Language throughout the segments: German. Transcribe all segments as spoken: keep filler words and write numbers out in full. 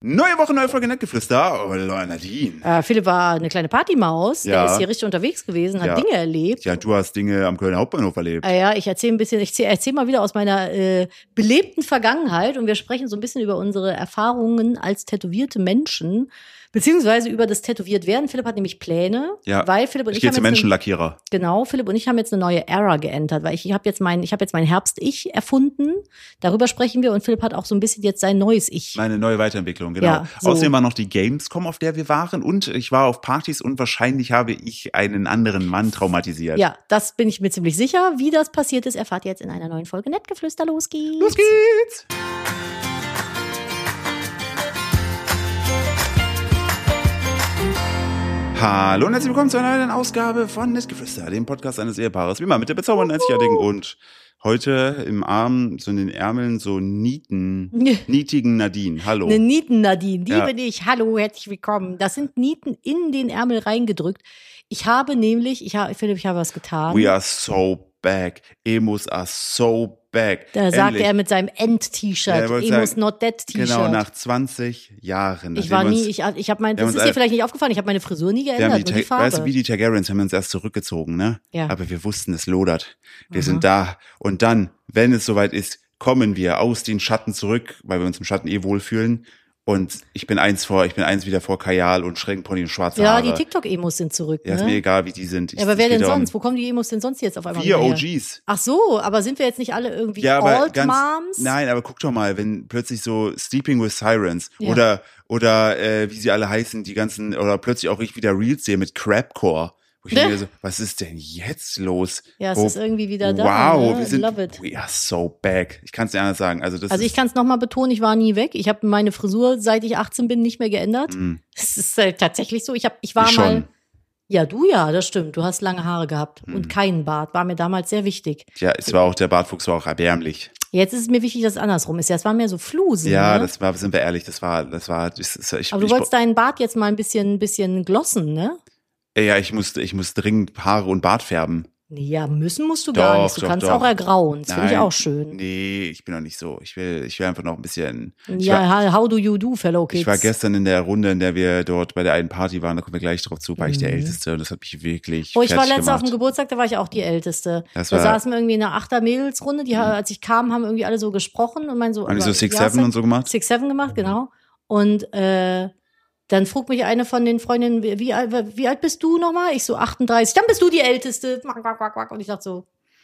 Neue Woche, neue Folge Nettgeflüster. Oh, Nadine. Äh, Philipp war eine kleine Partymaus. Ja. Der ist hier richtig unterwegs gewesen, hat Ja. Dinge erlebt. Ja, du hast Dinge am Kölner Hauptbahnhof erlebt. Äh, ja, ich erzähle ein bisschen, ich erzähle mal wieder aus meiner äh, belebten Vergangenheit und wir sprechen so ein bisschen über unsere Erfahrungen als tätowierte Menschen, beziehungsweise über das Tätowiertwerden. Philipp hat nämlich Pläne, Ja. weil Philipp und Ich ich, gehe haben zum jetzt Menschenlackierer. Eine, genau, Philipp und ich haben jetzt eine neue Ära geentert, weil ich, ich habe jetzt mein, ich habe jetzt mein Herbst-Ich erfunden. Darüber sprechen wir und Philipp hat auch so ein bisschen jetzt sein neues Ich. Meine neue Weiterentwicklung, genau. Ja, so. Außerdem war noch die Gamescom, auf der wir waren, und ich war auf Partys und wahrscheinlich habe ich einen anderen Mann traumatisiert. Ja, das bin ich mir ziemlich sicher. Wie das passiert ist, erfahrt ihr jetzt in einer neuen Folge Nettgeflüster. Los geht's. Los geht's! Hallo und herzlich willkommen zu einer neuen Ausgabe von Nettgeflüster, dem Podcast eines Ehepaares. Wie immer mit der bezaubernden, einzigartigen und heute im Arm, so in den Ärmeln, so Nieten, nietigen Nadine. Hallo. Eine Nieten-Nadine, die Ja. bin ich. Hallo, herzlich willkommen. Das sind Nieten in den Ärmel reingedrückt. Ich habe nämlich, ich habe, Philipp, ich habe was getan. We are so back. Emos are so back. Da sagt Endlich. er mit seinem Ja, End-T-Shirt, er wollte Emos sagen, Not Dead T-Shirt. Genau, nach zwanzig Jahren. ich nachdem war wir nie, uns- ich, ich habe mein, wir haben das uns ist dir all- vielleicht nicht aufgefallen, ich habe meine Frisur nie Wir haben geändert, die, nur die Ta- weißt du, Farbe. wie die Targaryens haben wir uns erst zurückgezogen, ne? Ja. Aber wir wussten, es lodert. Wir Aha. sind da. Und dann, wenn es soweit ist, kommen wir aus den Schatten zurück, weil wir uns im Schatten eh wohlfühlen. Und ich bin eins vor, ich bin eins wieder vor Kajal und Schreckenpony und schwarze Ja, Haare. die TikTok-Emos sind zurück, Ja, ist ne? mir egal, wie die sind. Ich, Ja, aber es wer geht denn darum, sonst? Wo kommen die Emos denn sonst jetzt auf einmal Wir wieder her? O Gs. Ach so, aber sind wir jetzt nicht alle irgendwie Ja, aber Alt ganz, Moms? nein, aber guck doch mal, wenn plötzlich so Sleeping with Sirens Ja. oder oder äh, wie sie alle heißen, die ganzen, oder plötzlich auch ich wieder Reels sehe mit Crapcore. Wo ich Ne? mir so, was ist denn jetzt los? Ja, es Wo, ist irgendwie wieder da. Wow, ne? wir sind, Love it. we are so back. Ich kann es dir anders sagen. Also das Also ich ist, kann es nochmal betonen, ich war nie weg. Ich habe meine Frisur, seit ich achtzehn bin, nicht mehr geändert. Mm. Es ist äh, tatsächlich so. Ich habe, ich war Ich mal. schon. Ja, du ja, das stimmt. Du hast lange Haare gehabt Mhm. und keinen Bart. War mir damals sehr wichtig. Ja, es war auch, der Bartwuchs war auch erbärmlich. Jetzt ist es mir wichtig, dass es andersrum ist. Ja, es war mehr so Flusen. Ja, ne? das war, sind wir ehrlich, das war, das war, das ist, ich, Aber du ich, wolltest deinen Bart jetzt mal ein bisschen, ein bisschen glossen, ne? ja, ich musste, ich muss dringend Haare und Bart färben. Ja, müssen musst du gar Doch, nicht. Du doch, kannst doch. auch ergrauen. Das finde ich Nein. auch schön. Nee, ich bin noch nicht so. Ich will, ich will einfach noch ein bisschen. Ich Ja, war, how do you do, fellow kids? ich war gestern in der Runde, in der wir dort bei der einen Party waren, da kommen wir gleich drauf zu, war ich der Älteste und das hat mich wirklich Oh, ich war fertig letztes auf dem gemacht. Geburtstag, da war ich auch die Älteste. Das Da war- saßen wir irgendwie in einer Achter-Mädels-Runde. Die, als ich kam, haben irgendwie alle so gesprochen und mein so. Haben die so aber- Six ja, Seven und so gemacht? Six Seven gemacht, genau. Und äh, dann frug mich eine von den Freundinnen, wie, wie, alt- wie alt bist du nochmal? Ich so achtunddreißig. Dann bist du die Älteste. Und ich dachte so,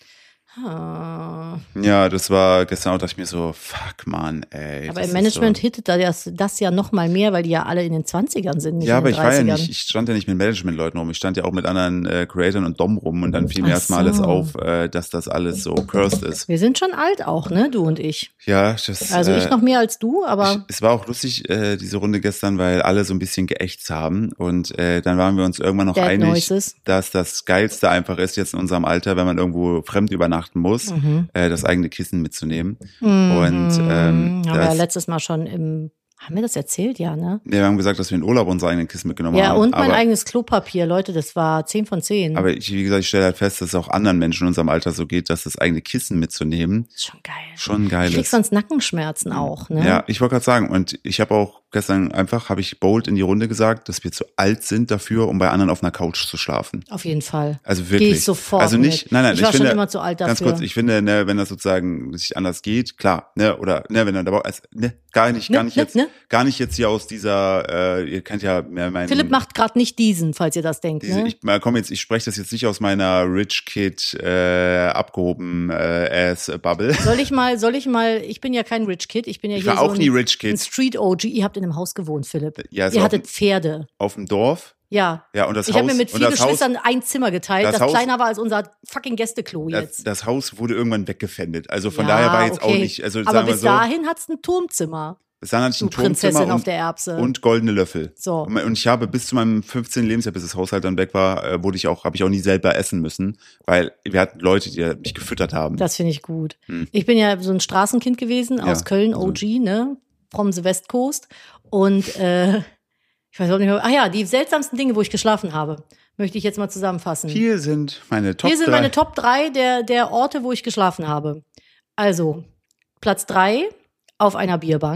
ah. Ja, das war gestern auch, dachte ich mir so, fuck man, ey. Aber das im ist Management so. hittet da das, das ja noch mal mehr, weil die ja alle in den zwanzigern sind, nicht Ja, in aber den ich war ja dreißigern. nicht, ich stand ja nicht mit Management-Leuten rum. Ich stand ja auch mit anderen äh, Creatoren und Dom rum und dann fiel mir Ach erstmal alles so. auf, äh, dass das alles so cursed ist. Wir sind schon alt auch, ne, du und ich. Ja, das, Also äh, ich noch mehr als du, Ich, aber es war auch lustig, äh, diese Runde gestern, weil alle so ein bisschen geächtzt haben. Und äh, dann waren wir uns irgendwann noch Dead einig, Noises. dass das Geilste einfach ist, jetzt in unserem Alter, wenn man irgendwo fremd übernachten muss, Mhm. äh, das eigene Kissen mitzunehmen. Mhm. Und ähm, haben wir ja das, letztes Mal schon im, haben wir das erzählt, ja, ne? wir haben gesagt, dass wir in Urlaub unsere eigenen Kissen mitgenommen Ja, haben. und mein aber, eigenes Klopapier, Leute, das war zehn von zehn. aber ich, wie gesagt, ich stelle halt fest, dass es auch anderen Menschen in unserem Alter so geht, dass das eigene Kissen mitzunehmen Das ist schon geil. schon geil Ich krieg ist. sonst Nackenschmerzen auch, ne? Ja, ich wollte gerade sagen, und ich habe auch gestern einfach, habe ich bold in die Runde gesagt, dass wir zu alt sind dafür, um bei anderen auf einer Couch zu schlafen. Auf jeden Fall. Also wirklich. Gehe ich sofort Also nicht, mit. nein, nein, Ich war finde, schon immer zu alt ganz dafür. kurz, ich finde, ne, wenn das sozusagen nicht anders geht, klar, ne, oder, ne, wenn er dabei, also, ne, gar nicht, Ne, gar nicht ne, jetzt, ne? gar nicht jetzt hier aus dieser, äh, ihr kennt ja mehr meinen. Philipp macht gerade nicht diesen, falls ihr das denkt, diese, ne? ich mal komm jetzt, ich spreche das jetzt nicht aus meiner Rich Kid äh, abgehoben äh, Ass Bubble. Soll ich mal, soll ich mal, ich bin ja kein Rich Kid, ich bin ja Ich hier war so auch ein, nie Rich ein Kid. Street O G. Ihr habt in einem Haus gewohnt, Philipp. Ja, so Ihr auf, hattet Pferde. auf dem Dorf. Ja. Ja, und das Ich Haus. habe mir mit und vier das Haus, Geschwistern ein Zimmer geteilt, das das, Haus- kleiner war als unser fucking Gästeklo das, jetzt. das Haus wurde irgendwann weggefändet. Also von Ja, daher war jetzt okay. auch nicht, also Aber sagen wir bis so, dahin hat's ein Turmzimmer. bis dahin hatte ich Du ein Turmzimmer Prinzessin auf und, der Erbse. und goldene Löffel. So. Und und ich habe bis zu meinem fünfzehnten Lebensjahr, bis das Haushalt dann weg war, äh, wurde ich auch, habe ich auch nie selber essen müssen, weil wir hatten Leute, die mich gefüttert haben. Das finde ich gut. Hm. Ich bin ja so ein Straßenkind gewesen aus Ja, Köln, also- O G, ne? From the West Coast. Und äh, ich weiß auch nicht mehr. Ach ja, die seltsamsten Dinge, wo ich geschlafen habe, möchte ich jetzt mal zusammenfassen. Hier sind meine Top Hier sind drei. meine Top drei der, der Orte, wo ich geschlafen habe. Also, Platz drei auf einer Bierbank.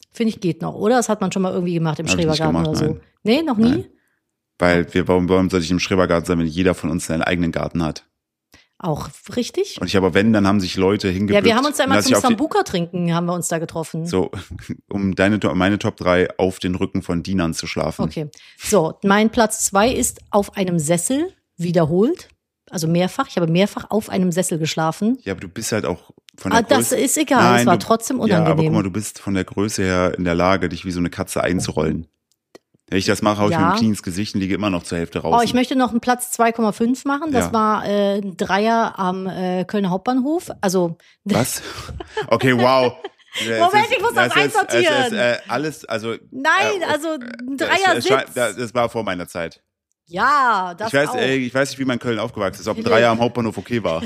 Finde ich geht noch, oder? Das hat man schon mal irgendwie gemacht im Hab ich nicht Schrebergarten gemacht, oder so. nein. Nee, noch nie? Nein. Weil wir, warum, warum soll ich im Schrebergarten sein, wenn jeder von uns seinen eigenen Garten hat? Auch richtig? Und ich aber, wenn, dann haben sich Leute hingebückt. Ja, wir haben uns da immer dass zum ich auf die- Sambuka trinken, haben wir uns da getroffen. So, um deine, meine Top drei auf den Rücken von Dienern zu schlafen. Okay. So, mein Platz zwei ist auf einem Sessel, wiederholt. Also mehrfach. Ich habe mehrfach auf einem Sessel geschlafen. Ja, aber du bist halt auch von der Ah, das Größe. ist egal, Nein, es war du- trotzdem Ja, aber guck unangenehm. mal, du bist von der Größe her in der Lage, dich wie so eine Katze einzurollen. Wenn ich das mache, hau ich Ja. mir ein Knie ins Gesicht und liege immer noch zur Hälfte raus. Oh, ich möchte noch einen Platz zwei Komma fünf machen. Das Ja. war äh, ein Dreier am äh, Kölner Hauptbahnhof. Also Was? Okay, wow. Moment, ich muss das ist- einsortieren. Es ist, äh, alles, also. nein, äh, also ein es- es Dreier-Sitz. scheint- Das, das war vor meiner Zeit. Ja, das Ich weiß, auch. ey, ich weiß nicht, wie man in Köln aufgewachsen ist, ob ein Philipp. Dreier am Hauptbahnhof okay war.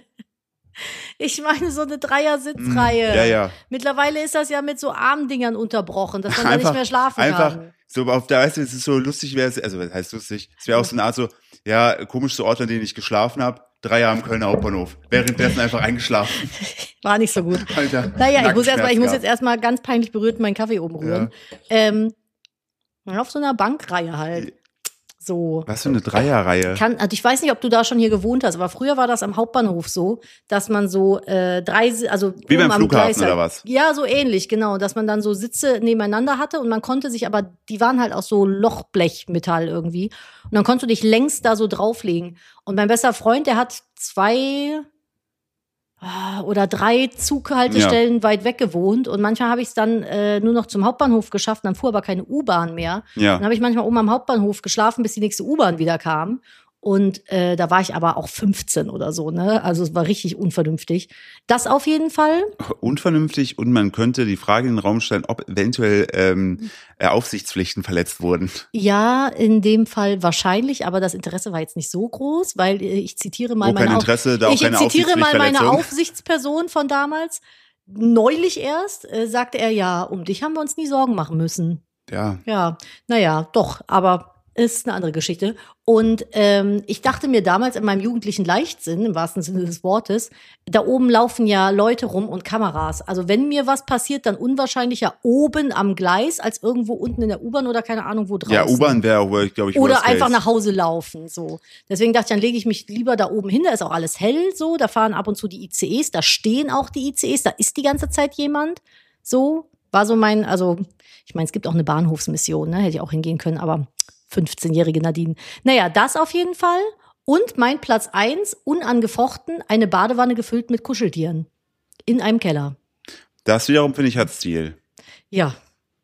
Ich meine so eine Dreier-Sitzreihe. Ja, ja. Mittlerweile ist das ja mit so Armdingern unterbrochen, dass man da Einfach- nicht mehr schlafen Einfach kann. so auf der, weißt du, es ist so lustig, wäre es, also was heißt lustig? Es wäre auch so eine Art so, ja, komischste Ort, an denen ich geschlafen habe, Dreier am Kölner Hauptbahnhof. Währenddessen einfach eingeschlafen. War nicht so gut. Alter. Naja, ich muss, erst mal, ich muss Nackenschmerz jetzt erstmal ganz peinlich berührt meinen Kaffee oben rühren. Ähm, auf so einer Bankreihe halt. So. Was für eine Dreierreihe. Kann, also ich weiß nicht, ob du da schon hier gewohnt hast, aber früher war das am Hauptbahnhof so, dass man so äh, drei, also Wie beim oben am Flughafen Gleis halt- oder was? Ja, so ähnlich, genau, dass man dann so Sitze nebeneinander hatte und man konnte sich aber, die waren halt aus so Lochblechmetall irgendwie und dann konntest du dich längs da so drauflegen. Und mein bester Freund, der hat zwei ah, oder drei Zughaltestellen weit weg gewohnt und manchmal habe ich es dann äh, nur noch zum Hauptbahnhof geschafft, dann fuhr aber keine U-Bahn mehr. Ja. Dann habe ich manchmal oben am Hauptbahnhof geschlafen, bis die nächste U-Bahn wieder kam. Und äh, da war ich aber auch fünfzehn oder so, ne? Also es war richtig unvernünftig. Das auf jeden Fall. Unvernünftig und man könnte die Frage in den Raum stellen, ob eventuell ähm, äh, Aufsichtspflichten verletzt wurden. Ja, in dem Fall wahrscheinlich, aber das Interesse war jetzt nicht so groß, weil äh, ich zitiere mal Wo kein meine Auf- Interesse, da auch ich keine zitiere mal meine Aufsichtspflichtverletzung. Aufsichtsperson von damals. Neulich erst äh, sagte er, ja, um dich haben wir uns nie Sorgen machen müssen. Ja. Ja, naja, doch, aber ist eine andere Geschichte. Und ähm, ich dachte mir damals in meinem jugendlichen Leichtsinn, im wahrsten Sinne des Wortes, da oben laufen ja Leute rum und Kameras. Also wenn mir was passiert, dann unwahrscheinlicher oben am Gleis, als irgendwo unten in der U-Bahn oder keine Ahnung wo draußen. Ja, U-Bahn wäre, glaube ich, Oder worst einfach case. nach Hause laufen, so. Deswegen dachte ich, dann lege ich mich lieber da oben hin, da ist auch alles hell, so. Da fahren ab und zu die I C Es, da stehen auch die I C Es, da ist die ganze Zeit jemand, so. War so mein, also, ich meine, es gibt auch eine Bahnhofsmission, ne, hätte ich auch hingehen können, aber fünfzehnjährige Nadine. Naja, das auf jeden Fall. Und mein Platz eins, unangefochten, eine Badewanne gefüllt mit Kuscheltieren. In einem Keller. Das wiederum, finde ich, hat Stil. Ja.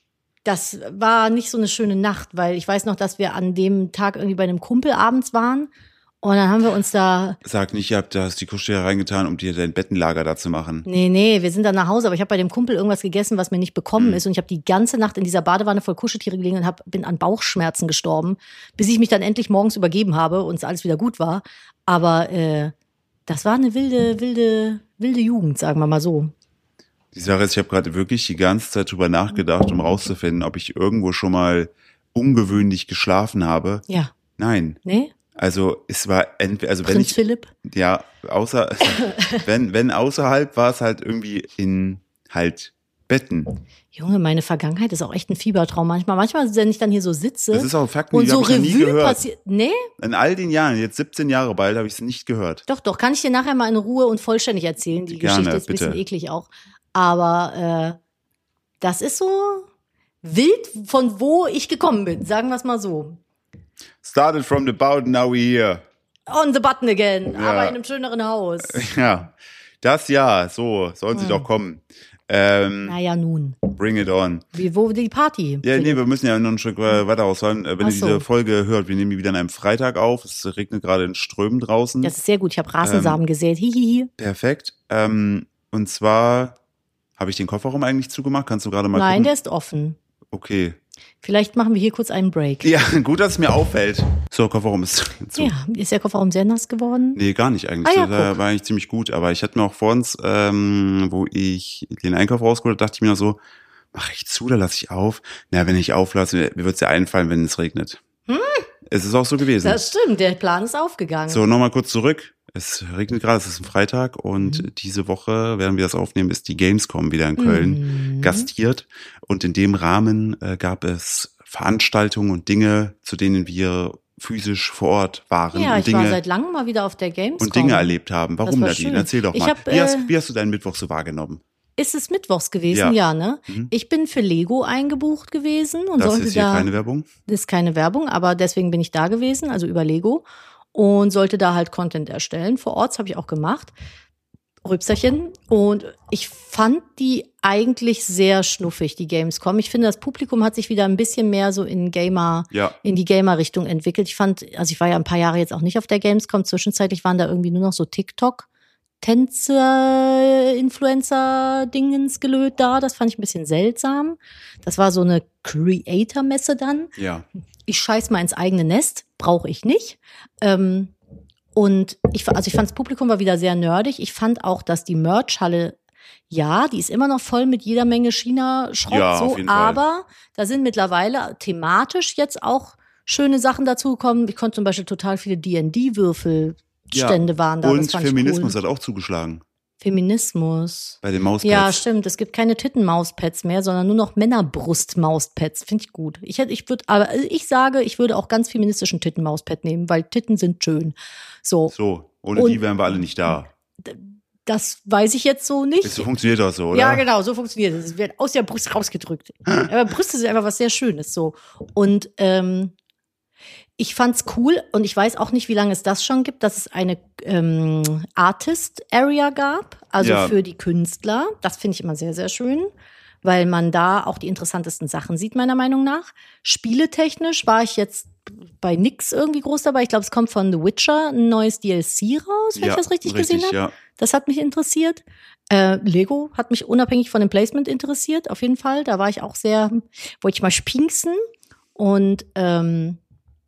Das war nicht so eine schöne Nacht, weil ich weiß noch, dass wir an dem Tag irgendwie bei einem Kumpel abends waren. Und dann haben wir uns da, Sag nicht, ihr habt da hast die Kuscheltiere reingetan, um dir dein Bettenlager da zu machen. nee, nee, wir sind dann nach Hause, aber ich habe bei dem Kumpel irgendwas gegessen, was mir nicht bekommen ist. Und ich habe die ganze Nacht in dieser Badewanne voll Kuscheltiere gelegen und hab, bin an Bauchschmerzen gestorben, bis ich mich dann endlich morgens übergeben habe und es alles wieder gut war. Aber äh, das war eine wilde, wilde, wilde Jugend, sagen wir mal so. Die Sache ist, ich habe gerade wirklich die ganze Zeit drüber nachgedacht, um rauszufinden, ob ich irgendwo schon mal ungewöhnlich geschlafen habe. Ja, Nein. nee? Also es war entweder, also wenn Prinz ich, Philipp? ja, außer, wenn, wenn außerhalb war es halt irgendwie in halt Betten. Junge, meine Vergangenheit ist auch echt ein Fiebertraum manchmal. Manchmal, wenn ich dann hier so sitze Das ist auch Fakten, und die so habe ich noch nie Revue gehört. passiert. Nee? In all den Jahren, jetzt siebzehn Jahre bald, habe ich es nicht gehört. Doch, doch. Kann ich dir nachher mal in Ruhe und vollständig erzählen. Die Gerne, Geschichte ist ein bisschen bitte. eklig auch. Aber äh, das ist so wild, von wo ich gekommen bin. Sagen wir es mal so. Started from the boat, now we're here. On the button again. Ja. Aber in einem schöneren Haus. Ja, das Jahr, so, sollen sie Hm. doch kommen. Ähm, Naja, nun. bring it on. Wie, wo die Party? Ja, nee, Philipp? wir müssen ja noch ein Stück äh, weiter ausholen. Äh, Wenn Ach ihr so. diese Folge hört, wir nehmen die wieder an einem Freitag auf. Es regnet gerade in Strömen draußen. Das ist sehr gut. Ich habe Rasensamen gesät. Hihihi. Perfekt. Ähm, und zwar habe ich den Kofferraum eigentlich zugemacht. Kannst du gerade mal Nein, der gucken? ist offen. Okay. Vielleicht machen wir hier kurz einen Break. Ja, gut, dass es mir auffällt. So, Kofferraum ist zu. Ja, ist der Kofferraum sehr nass geworden? Nee, gar nicht eigentlich. Ah ja, das guck. war eigentlich ziemlich gut. Aber ich hatte mir auch vor uns, ähm, wo ich den Einkauf rausgeholt habe, dachte ich mir noch so, mach ich zu oder lasse ich auf? Na, wenn ich auflasse, mir wird's ja einfallen, wenn es regnet. Hm. Es ist auch so gewesen. Das stimmt, der Plan ist aufgegangen. So, nochmal kurz zurück. Es regnet gerade, es ist ein Freitag und Mhm. diese Woche, während wir das aufnehmen, ist die Gamescom wieder in Köln Mhm. gastiert. Und in dem Rahmen äh, gab es Veranstaltungen und Dinge, zu denen wir physisch vor Ort waren Ja, und ich Dinge, war seit langem mal wieder auf der Gamescom. und Dinge erlebt haben. Warum, war Nadine? schön. Erzähl doch Ich mal. hab, wie, hast, äh, wie hast du deinen Mittwoch so wahrgenommen? Ist es mittwochs gewesen? Ja. Ja, ne? Mhm. Ich bin für Lego eingebucht gewesen und Das sollte ist hier da. keine Werbung. Das ist keine Werbung, aber deswegen bin ich da gewesen, also über Lego. Und sollte da halt Content erstellen. Vor Ort, das habe ich auch gemacht. Rübserchen. Und ich fand die eigentlich sehr schnuffig, die Gamescom. Ich finde, das Publikum hat sich wieder ein bisschen mehr so in Gamer, Ja. in die Gamer-Richtung entwickelt. Ich fand, also ich war ja ein paar Jahre jetzt auch nicht auf der Gamescom. Zwischenzeitlich waren da irgendwie nur noch so TikTok. Tänzer, Influencer-Dingens gelöt da. Das fand ich ein bisschen seltsam. Das war so eine Creator-Messe dann. Ja. Ich scheiß mal ins eigene Nest. Brauche ich nicht. Ähm, und ich, also ich fand, das Publikum war wieder sehr nerdig. Ich fand auch, dass die Merch-Halle, ja, die ist immer noch voll mit jeder Menge China-Schrott, Ja, so, auf jeden Fall. aber da sind mittlerweile thematisch jetzt auch schöne Sachen dazugekommen. Ich konnte zum Beispiel total viele D and D-Würfelstände Ja. waren da. Und das fand Feminismus ich cool. hat auch zugeschlagen. Feminismus. Bei den Mauspads. Ja, stimmt. Es gibt keine Tittenmauspads mehr, sondern nur noch Männerbrust-Mauspads. Finde ich gut. Ich hätte, ich würde, aber ich sage, ich würde auch ganz feministischen Tittenmauspad nehmen, weil Titten sind schön. So. So, ohne Und- die wären wir alle nicht da. Das weiß ich jetzt so nicht. So funktioniert das so, oder? Ja, genau, so funktioniert es. Es wird aus der Brust rausgedrückt. Aber Brüste sind einfach was sehr Schönes so. Und ähm, ich fand's cool und ich weiß auch nicht, wie lange es das schon gibt, dass es eine ähm, Artist-Area gab, also Ja. für die Künstler. Das finde ich immer sehr, sehr schön, weil man da auch die interessantesten Sachen sieht, meiner Meinung nach. Spieletechnisch war ich jetzt bei nix irgendwie groß dabei. Ich glaube, es kommt von The Witcher ein neues D L C raus, wenn Ja, ich das richtig, gesehen habe. Ja. Das hat mich interessiert. Äh, Lego hat mich unabhängig von dem Placement interessiert, auf jeden Fall. Da war ich auch sehr, wollte ich mal spinksen. Und ähm,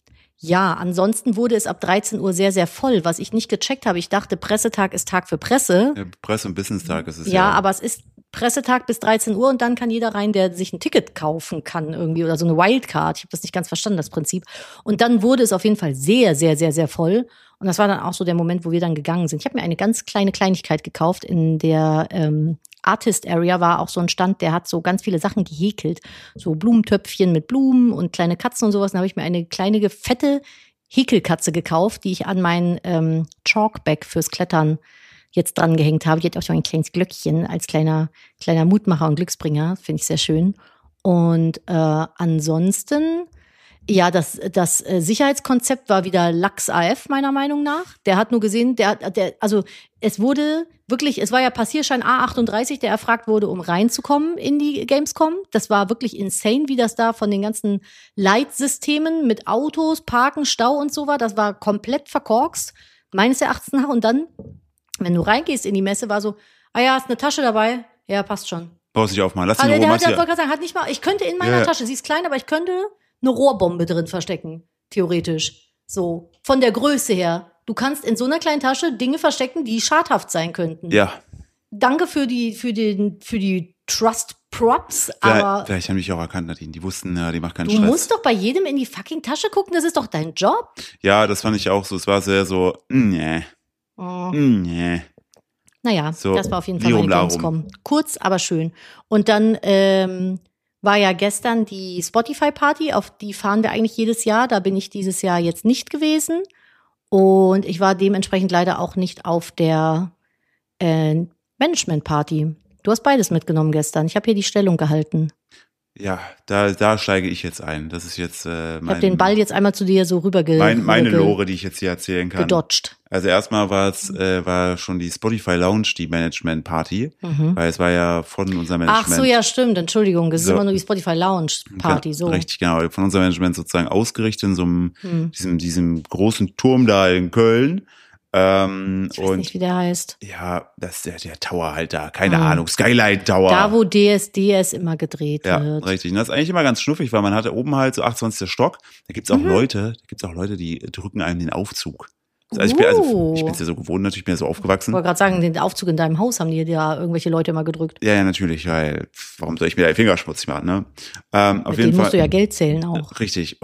ja, ansonsten wurde es ab dreizehn Uhr sehr, sehr voll, was ich nicht gecheckt habe. Ich dachte, Pressetag ist Tag für Presse. Ja, Presse- und Business-Tag ist es Ja, ja. aber es ist Pressetag bis dreizehn Uhr und dann kann jeder rein, der sich ein Ticket kaufen kann irgendwie oder so eine Wildcard. Ich habe das nicht ganz verstanden, das Prinzip. Und dann wurde es auf jeden Fall sehr, sehr, sehr, sehr voll. Und das war dann auch so der Moment, wo wir dann gegangen sind. Ich habe mir eine ganz kleine Kleinigkeit gekauft. In der ähm, Artist Area war auch so ein Stand, der hat so ganz viele Sachen gehäkelt. So Blumentöpfchen mit Blumen und kleine Katzen und sowas. Dann habe ich mir eine kleine, fette Häkelkatze gekauft, die ich an mein ähm, Chalkback fürs Klettern jetzt dran gehängt habe. Die hat auch so ein kleines Glöckchen als kleiner, kleiner Mutmacher und Glücksbringer. Finde ich sehr schön. Und äh, ansonsten, ja, das, das äh, Sicherheitskonzept war wieder Lachs A F, meiner Meinung nach. Der hat nur gesehen, der, der, also es wurde wirklich, es war ja Passierschein A achtunddreißig, der erfragt wurde, um reinzukommen in die Gamescom. Das war wirklich insane, wie das da von den ganzen Leitsystemen mit Autos, Parken, Stau und so war. Das war komplett verkorkst, meines Erachtens nach. Und dann, wenn du reingehst in die Messe, war so, ah ja, ist eine Tasche dabei? Ja, passt schon. Brauchst dich aufmachen. Lass Also, den der, Ruhe, hat, der mach's wollte ja. gerade sagen, hat nicht mal, ich könnte in meiner Ja, ja. Tasche, sie ist klein, aber ich könnte eine Rohrbombe drin verstecken, theoretisch. So, von der Größe her. Du kannst in so einer kleinen Tasche Dinge verstecken, die schadhaft sein könnten. Ja, Danke für die, für den, für die Trust Props, vielleicht, aber vielleicht haben die dich auch erkannt, Nadine. Die wussten, ja, die macht keinen du Stress. musst doch bei jedem in die fucking Tasche gucken, das ist doch dein Job. Ja, das fand ich auch so. Es war sehr so, mm, nee, Oh. mm, nee. Naja, So, das war auf jeden Fall meine Lirum Larum. Gamescom. Kurz, aber schön. Und dann ähm, war ja gestern die Spotify-Party, auf die fahren wir eigentlich jedes Jahr. Da bin ich dieses Jahr jetzt nicht gewesen. Und ich war dementsprechend leider auch nicht auf der äh, Management-Party. Du hast beides mitgenommen gestern. Ich habe hier die Stellung gehalten. Ja, da, da steige ich jetzt ein. Das ist jetzt äh, Ich mein, habe den Ball jetzt einmal zu dir so rüber ge mein, meine ge Lore, die ich jetzt hier erzählen kann. gedodged. Also erstmal war es äh, war schon die Spotify Lounge, die Management Party, Mhm. weil es war ja von unserem Ach Management. so, ja, stimmt. Entschuldigung, es ist So. immer nur die Spotify Lounge Party. Ja, So. Richtig, genau. Von unserem Management sozusagen ausgerichtet in so einem, Hm. diesem, diesem großen Turm da in Köln. Ähm, Ich weiß und nicht, wie der heißt. ja, das ist der, der Tower halt da. Keine Hm. Ahnung, Skyline Tower. Da, wo D S D S immer gedreht Ja, wird. richtig. Und das ist eigentlich immer ganz schnuffig, weil man hatte oben halt so achtundzwanzigsten Stock. Da gibt's auch Mhm. Leute, da gibt's auch Leute, die drücken einem den Aufzug. Also ich bin, also Uh. ich bin es ja so gewohnt, natürlich bin ja so aufgewachsen. Ich wollte gerade sagen, den Aufzug in deinem Haus haben die da irgendwelche Leute immer gedrückt. Ja, ja, natürlich, weil warum soll ich mir da die Finger schmutzig machen, ne? Ähm, auf Mit jeden denen Fall. musst du ja Geld zählen auch. Richtig.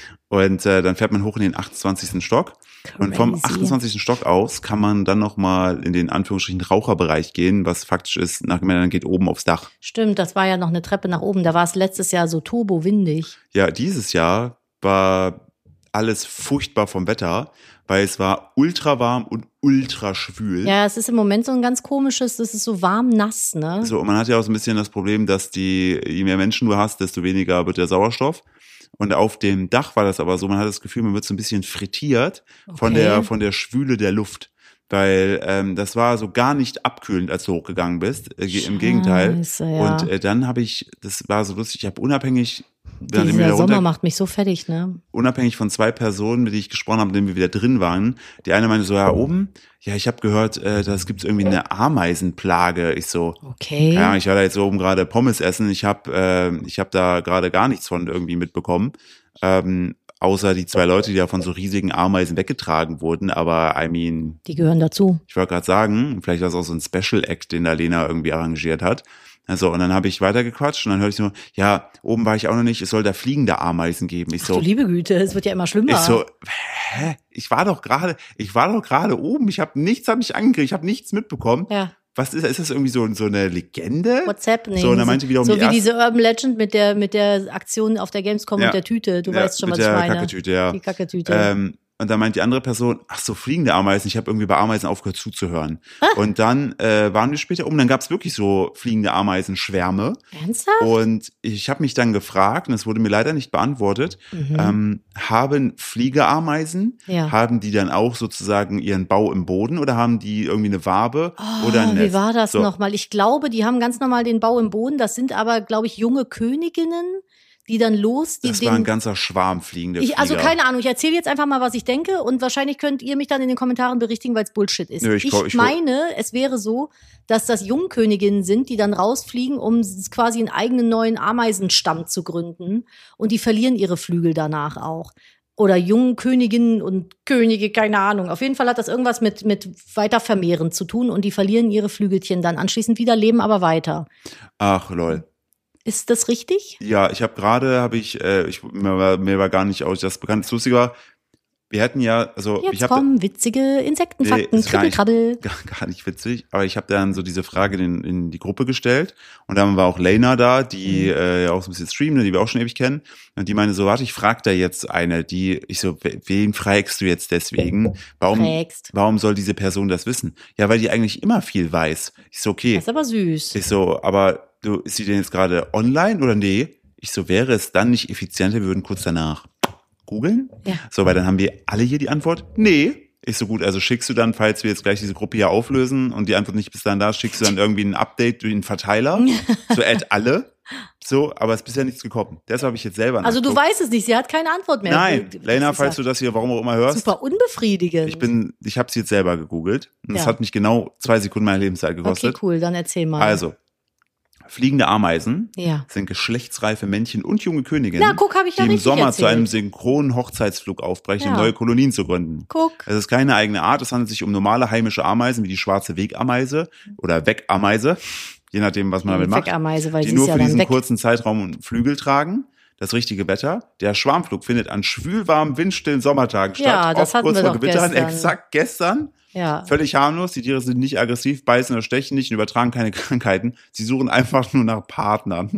Und äh, dann fährt man hoch in den achtundzwanzigsten Stock. Crazy. Und vom achtundzwanzigsten Stock aus kann man dann nochmal in den Anführungsstrichen Raucherbereich gehen, was faktisch ist, nach Männern geht oben aufs Dach. Stimmt, das war ja noch eine Treppe nach oben. Da war es letztes Jahr so turbowindig. Ja, dieses Jahr war alles furchtbar vom Wetter, weil es war ultra warm und ultra schwül. Ja, es ist im Moment so ein ganz komisches, es ist so warm nass, ne? So, und man hat ja auch so ein bisschen das Problem, dass die, je mehr Menschen du hast, desto weniger wird der Sauerstoff. Und auf dem Dach war das aber so, man hat das Gefühl, man wird so ein bisschen frittiert okay. von der von der Schwüle der Luft. Weil ähm, das war so gar nicht abkühlend, als du hochgegangen bist. Äh, Im Gegenteil. Ja. Und äh, dann habe ich, das war so lustig, ich habe unabhängig Dieser Sommer macht mich so fertig, ne? Unabhängig von zwei Personen, mit denen ich gesprochen habe, mit denen wir wieder drin waren. Die eine meinte so, ja, oben, ja, ich habe gehört, äh, das gibt irgendwie eine Ameisenplage. Ich so, okay. Ja, ich war da jetzt oben gerade Pommes essen. Ich habe äh, ich hab da gerade gar nichts von irgendwie mitbekommen. Ähm, außer die zwei Leute, die da von so riesigen Ameisen weggetragen wurden. Aber, I mean... Die gehören dazu. Ich wollte gerade sagen, vielleicht war es auch so ein Special Act, den da Lena irgendwie arrangiert hat. Also, und dann habe ich weitergequatscht und dann höre ich so, ja, oben war ich auch noch nicht, es soll da fliegende Ameisen geben. Ich so, Ach du liebe Güte, es wird ja immer schlimmer. Ich so, hä? Ich war doch gerade, ich war doch gerade oben, ich habe nichts, habe mich angekriegt, ich habe nichts mitbekommen. Ja. Was ist, ist das irgendwie so, so eine Legende? WhatsApp, nee. So, und dann meinte wiederum so die wie erste, diese Urban Legend mit der, mit der Aktion auf der Gamescom ja. und der Tüte. Du ja, weißt schon, was ich meine. meine. Die Kacketüte, ja. Die Kacketüte. Ähm, und dann meint die andere Person, ach so, fliegende Ameisen, ich habe irgendwie bei Ameisen aufgehört zuzuhören. Ah. Und dann äh, waren wir später um, dann gab es wirklich so fliegende Ameisenschwärme. Ernsthaft? Und ich habe mich dann gefragt, und es wurde mir leider nicht beantwortet, mhm. ähm, haben Fliegeameisen, ja. haben die dann auch sozusagen ihren Bau im Boden oder haben die irgendwie eine Wabe oh, oder ein Nest? Wie war das so. nochmal? Ich glaube, die haben ganz normal den Bau im Boden. Das sind aber, glaube ich, junge Königinnen, die dann los... Die das den, war ein ganzer Schwarm fliegende ich, Also Flieger. keine Ahnung, ich erzähle jetzt einfach mal, was ich denke und wahrscheinlich könnt ihr mich dann in den Kommentaren berichtigen, weil es Bullshit ist. Nö, ich, ich, ich meine, es wäre so, dass das Jungköniginnen sind, die dann rausfliegen, um quasi einen eigenen neuen Ameisenstamm zu gründen und die verlieren ihre Flügel danach auch. Oder jungen Königinnen und Könige, keine Ahnung. Auf jeden Fall hat das irgendwas mit, mit Weitervermehren zu tun und die verlieren ihre Flügelchen dann anschließend wieder, leben aber weiter. Ach, lol. Ist das richtig? Ja, ich habe gerade, habe ich, äh, ich mir war, mir war gar nicht aus das bekannt. Das Lustige war, wir hatten ja, also Jetzt ich hab, kommen witzige Insektenfakten, nee, Kribbelkrabbel. Gar, gar nicht witzig, aber ich habe dann so diese Frage in, in die Gruppe gestellt und dann war auch Lena da, die mhm. äh, auch so ein bisschen streamt, die wir auch schon ewig kennen und die meinte so, warte, ich frag da jetzt eine, die, ich so, wen fragst du jetzt deswegen? Warum, Fragst. warum soll diese Person das wissen? Ja, weil die eigentlich immer viel weiß. Ich so, okay. Das ist aber süß. Ich so, aber du, ist sie denn jetzt gerade online oder nee? Ich so, wäre es dann nicht effizienter, wir würden kurz danach googeln? Ja. So, weil dann haben wir alle hier die Antwort, nee. Ich so, gut, also schickst du dann, falls wir jetzt gleich diese Gruppe hier auflösen und die Antwort nicht bis dann da ist, schickst du dann irgendwie ein Update durch den Verteiler, so add alle. So, aber es ist bisher nichts gekommen. Deshalb habe ich jetzt selber Also du weißt es nicht, sie hat keine Antwort mehr. Nein, das Lena, falls du das hier warum auch immer hörst. Super unbefriedigend. Ich bin, ich habe sie jetzt selber gegoogelt und es Ja. hat mich genau zwei Sekunden meiner Lebenszeit gekostet. Okay, cool, dann erzähl mal. Also, fliegende Ameisen ja. sind geschlechtsreife Männchen und junge Königinnen, Na, guck, hab ich ja die im richtig Sommer erzählt. zu einem synchronen Hochzeitsflug aufbrechen, Ja. um neue Kolonien zu gründen. Guck. Es ist keine eigene Art, es handelt sich um normale heimische Ameisen wie die schwarze Wegameise oder Wegameise, je nachdem, was man damit macht, Wegameise, weil die sie nur ist ja für dann diesen weg. kurzen Zeitraum Flügel tragen. Das richtige Wetter. Der Schwarmflug findet an schwülwarmen, windstillen Sommertagen statt. Ja, das oft hatten kurz wir vor doch Gewittern, gestern. exakt gestern. Ja. Völlig harmlos. Die Tiere sind nicht aggressiv, beißen oder stechen nicht und übertragen keine Krankheiten. Sie suchen einfach nur nach Partnern.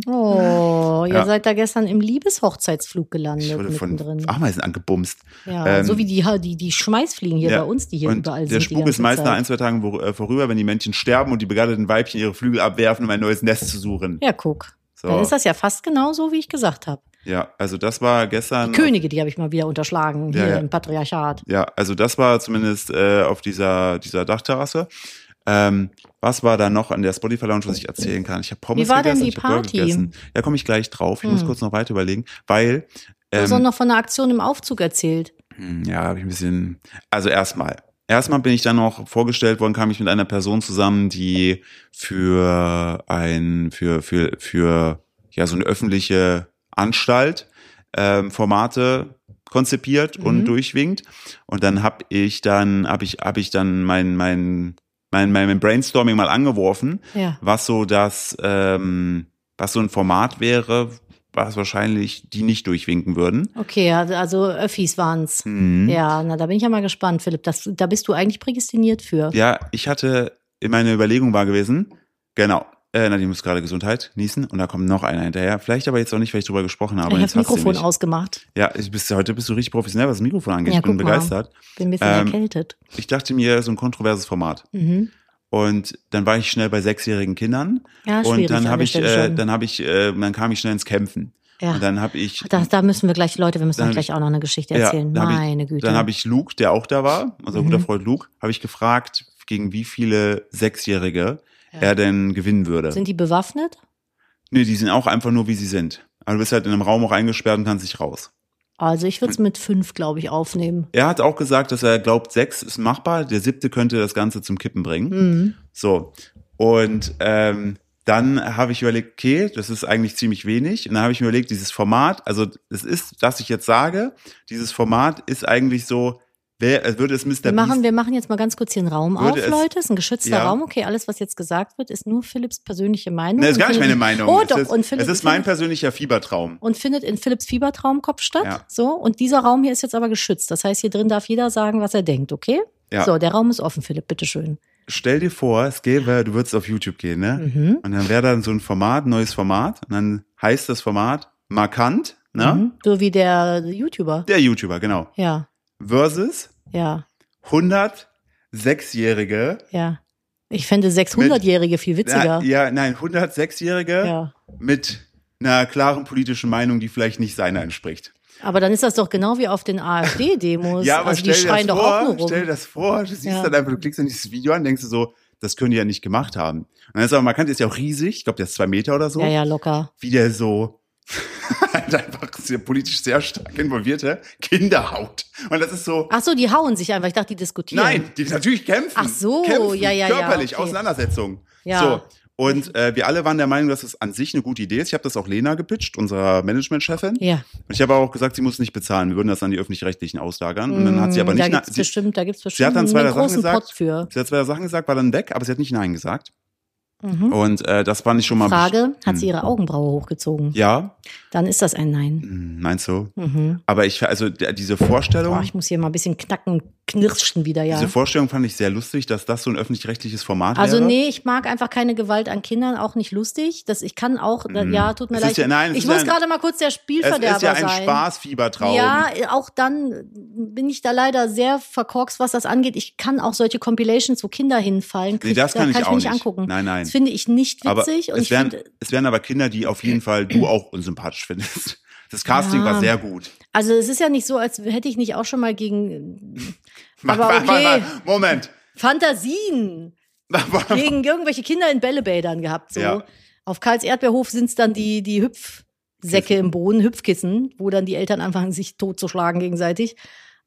Oh, ihr Ja. seid da gestern im Liebeshochzeitsflug Ich gelandet wurde von mittendrin. Ameisen angebumst. Ja, Ähm, so wie die, die, die Schmeißfliegen hier ja. bei uns, die hier und überall der sind. die Spuk ganze ist meist nach Zeit. ein, zwei Tagen wo, äh, vorüber, wenn die Männchen sterben und die begatteten Weibchen ihre Flügel abwerfen, um ein neues Nest zu suchen. Ja, guck. So. Dann ist das ja fast genau so, wie ich gesagt habe. Ja, also das war gestern. Die Könige, die habe ich mal wieder unterschlagen Ja, hier ja. im Patriarchat. Ja, also das war zumindest äh, auf dieser, dieser Dachterrasse. Ähm, was war da noch an der Spotify Lounge, was ich erzählen kann? Ich habe Pommes Wie war gegessen, denn die ich hab Burger Party? gegessen. Ja, komme ich gleich drauf. Ich Hm. muss kurz noch weiter überlegen, weil Du hast auch ähm, noch von einer Aktion im Aufzug erzählt. hm, ja, habe ich ein bisschen. Also erstmal, erstmal bin ich dann noch vorgestellt worden, kam ich mit einer Person zusammen, die für ein für für für ja so eine öffentliche Anstalt ähm, Formate konzipiert Mhm. und durchwinkt. Und dann habe ich dann, habe ich, habe ich dann mein, mein, mein, mein Brainstorming mal angeworfen, Ja. was so das, ähm, was so ein Format wäre, was wahrscheinlich die nicht durchwinken würden. Okay, also also Öffis waren's. Mhm. Ja, na, da bin ich ja mal gespannt, Philipp. Das, da bist du eigentlich prädestiniert für. Ja, ich hatte, meine Überlegung war gewesen, genau, äh, Nadine muss gerade Gesundheit niesen und da kommt noch einer hinterher. Vielleicht aber jetzt auch nicht, weil ich drüber gesprochen habe. Ich habe Jetzt das hast du Mikrofon mich. ausgemacht. Ja, ich bist, heute bist du richtig professionell, was das Mikrofon angeht. Ja, Ich bin guck mal. begeistert. Bin ein bisschen Ähm, erkältet. Ich dachte mir, so ein kontroverses Format. Mhm. Und dann war ich schnell bei sechsjährigen Kindern. Ja, und schwierig dann an habe der ich, Stelle äh, schon. dann habe ich, äh, dann kam ich schnell ins Kämpfen. Ja. Und dann habe ich, Da, da müssen wir gleich, Leute, wir müssen Dann auch hab gleich ich- auch noch eine Geschichte ja, erzählen. dann hab ich- Meine Güte. dann habe ich Luke, der auch da war, unser Mhm. guter Freund Luke, habe ich gefragt, gegen wie viele Sechsjährige Ja. er denn gewinnen würde. Sind die bewaffnet? Nee, die sind auch einfach nur, wie sie sind. Aber du bist halt in einem Raum auch eingesperrt und kannst nicht raus. Also ich würde es mit fünf, glaube ich, aufnehmen. Er hat auch gesagt, dass er glaubt, sechs ist machbar, der siebte könnte das Ganze zum Kippen bringen. Mhm. So. Und ähm, dann habe ich überlegt, okay, das ist eigentlich ziemlich wenig. Und dann habe ich mir überlegt, dieses Format, also es ist, dass ich jetzt sage, dieses Format ist eigentlich so, wer, als würde es Mister Wir machen, Beast, wir machen jetzt mal ganz kurz hier einen Raum Würde auf, es- Leute. Es ist ein geschützter Ja. Raum. Okay, alles, was jetzt gesagt wird, ist nur Philipps persönliche Meinung. ne, ist Und gar nicht Philipp- meine Meinung. Oh es doch, ist, und Philipp, es ist mein Philipp, persönlicher Fiebertraum. und findet in Philipps Fiebertraumkopf statt. Ja. So, und dieser Raum hier ist jetzt aber geschützt. Das heißt, hier drin darf jeder sagen, was er denkt, okay? Ja. So, der Raum ist offen, Philipp, bitteschön. Stell dir vor, es gäbe, du würdest auf YouTube gehen, ne? Mhm. Und dann wäre dann so ein Format, neues Format. Und dann heißt das Format Markant, ne? Mhm. So wie der YouTuber. Der YouTuber, genau. Ja, Versus ja, hundert Sechsjährige. ja. Ich fände sechshundertjährige viel witziger. Ja, ja, nein, hundert Sechsjährige Ja. mit einer klaren politischen Meinung, die vielleicht nicht seiner entspricht. Aber dann ist das doch genau wie auf den AfD-Demos. Ja, aber also die stell dir schreien das doch vor, auch nur rum. stell dir das vor, du siehst Ja. dann einfach, du klickst dann dieses Video an, denkst du so, das können die ja nicht gemacht haben. Und dann ist aber markant, ist ja auch riesig, ich glaube, der ist zwei Meter oder so, Ja, ja, locker. wie der so halt einfach sehr politisch sehr stark involvierte Kinder haut. Und das ist so, Ach so, die hauen sich einfach. Ich dachte, die diskutieren. nein, die natürlich kämpfen. Ach so, kämpfen, ja, ja, ja, körperlich, okay. Auseinandersetzung. Ja. So. Und äh, wir alle waren der Meinung, dass es an sich eine gute Idee ist. Ich habe das auch Lena gepitcht, unserer Managementchefin. Ja. Und ich habe auch gesagt, sie muss nicht bezahlen. Wir würden das an die Öffentlich-Rechtlichen auslagern. Und dann hat sie aber Mm, nicht... Da na- gibt's sie, bestimmt, da gibt's sie bestimmt hat dann zwei einen Sachen großen gesagt. Pot für. Sie hat zwei Sachen gesagt, war dann weg, aber sie hat nicht Nein gesagt. Mhm. Und äh, das fand ich schon mal... Frage, hat sie Hm. ihre Augenbraue hochgezogen? Ja, Dann ist das ein Nein. hm, meinst du? Mhm. Aber ich, also der, diese Vorstellung... Boah, ich muss hier mal ein bisschen knacken, knirschen wieder, ja. Diese Vorstellung fand ich sehr lustig, dass das so ein öffentlich-rechtliches Format Also wäre. nee, ich mag einfach keine Gewalt an Kindern, auch nicht lustig. Das, ich kann auch, Mhm. ja, tut mir Es leid. ist ja- nein, es ich ist muss ein- gerade mal kurz der Es Spielverderber ist ja ein sein. Spaßfiebertraum. Ja, auch dann bin ich da leider sehr verkorkst, was das angeht. Ich kann auch solche Compilations, wo Kinder hinfallen, krieg, Nee, das da kann ich ich auch mir nicht nicht. angucken. Nein, nein. Das finde ich nicht Aber witzig. und es ich wären, finde, es wären aber Kinder, die auf jeden Fall du auch unsympathisch findest. Das Casting Ja. war sehr gut. also es ist ja nicht so, als hätte ich nicht auch schon mal gegen Mach- Aber mach- mach- okay. mach- Moment. Fantasien gegen irgendwelche Kinder in Bällebädern gehabt. So. Ja. Auf Karls Erdbeerhof sind es dann die, die Hüpfsäcke im Boden, Hüpfkissen, wo dann die Eltern anfangen, sich totzuschlagen gegenseitig.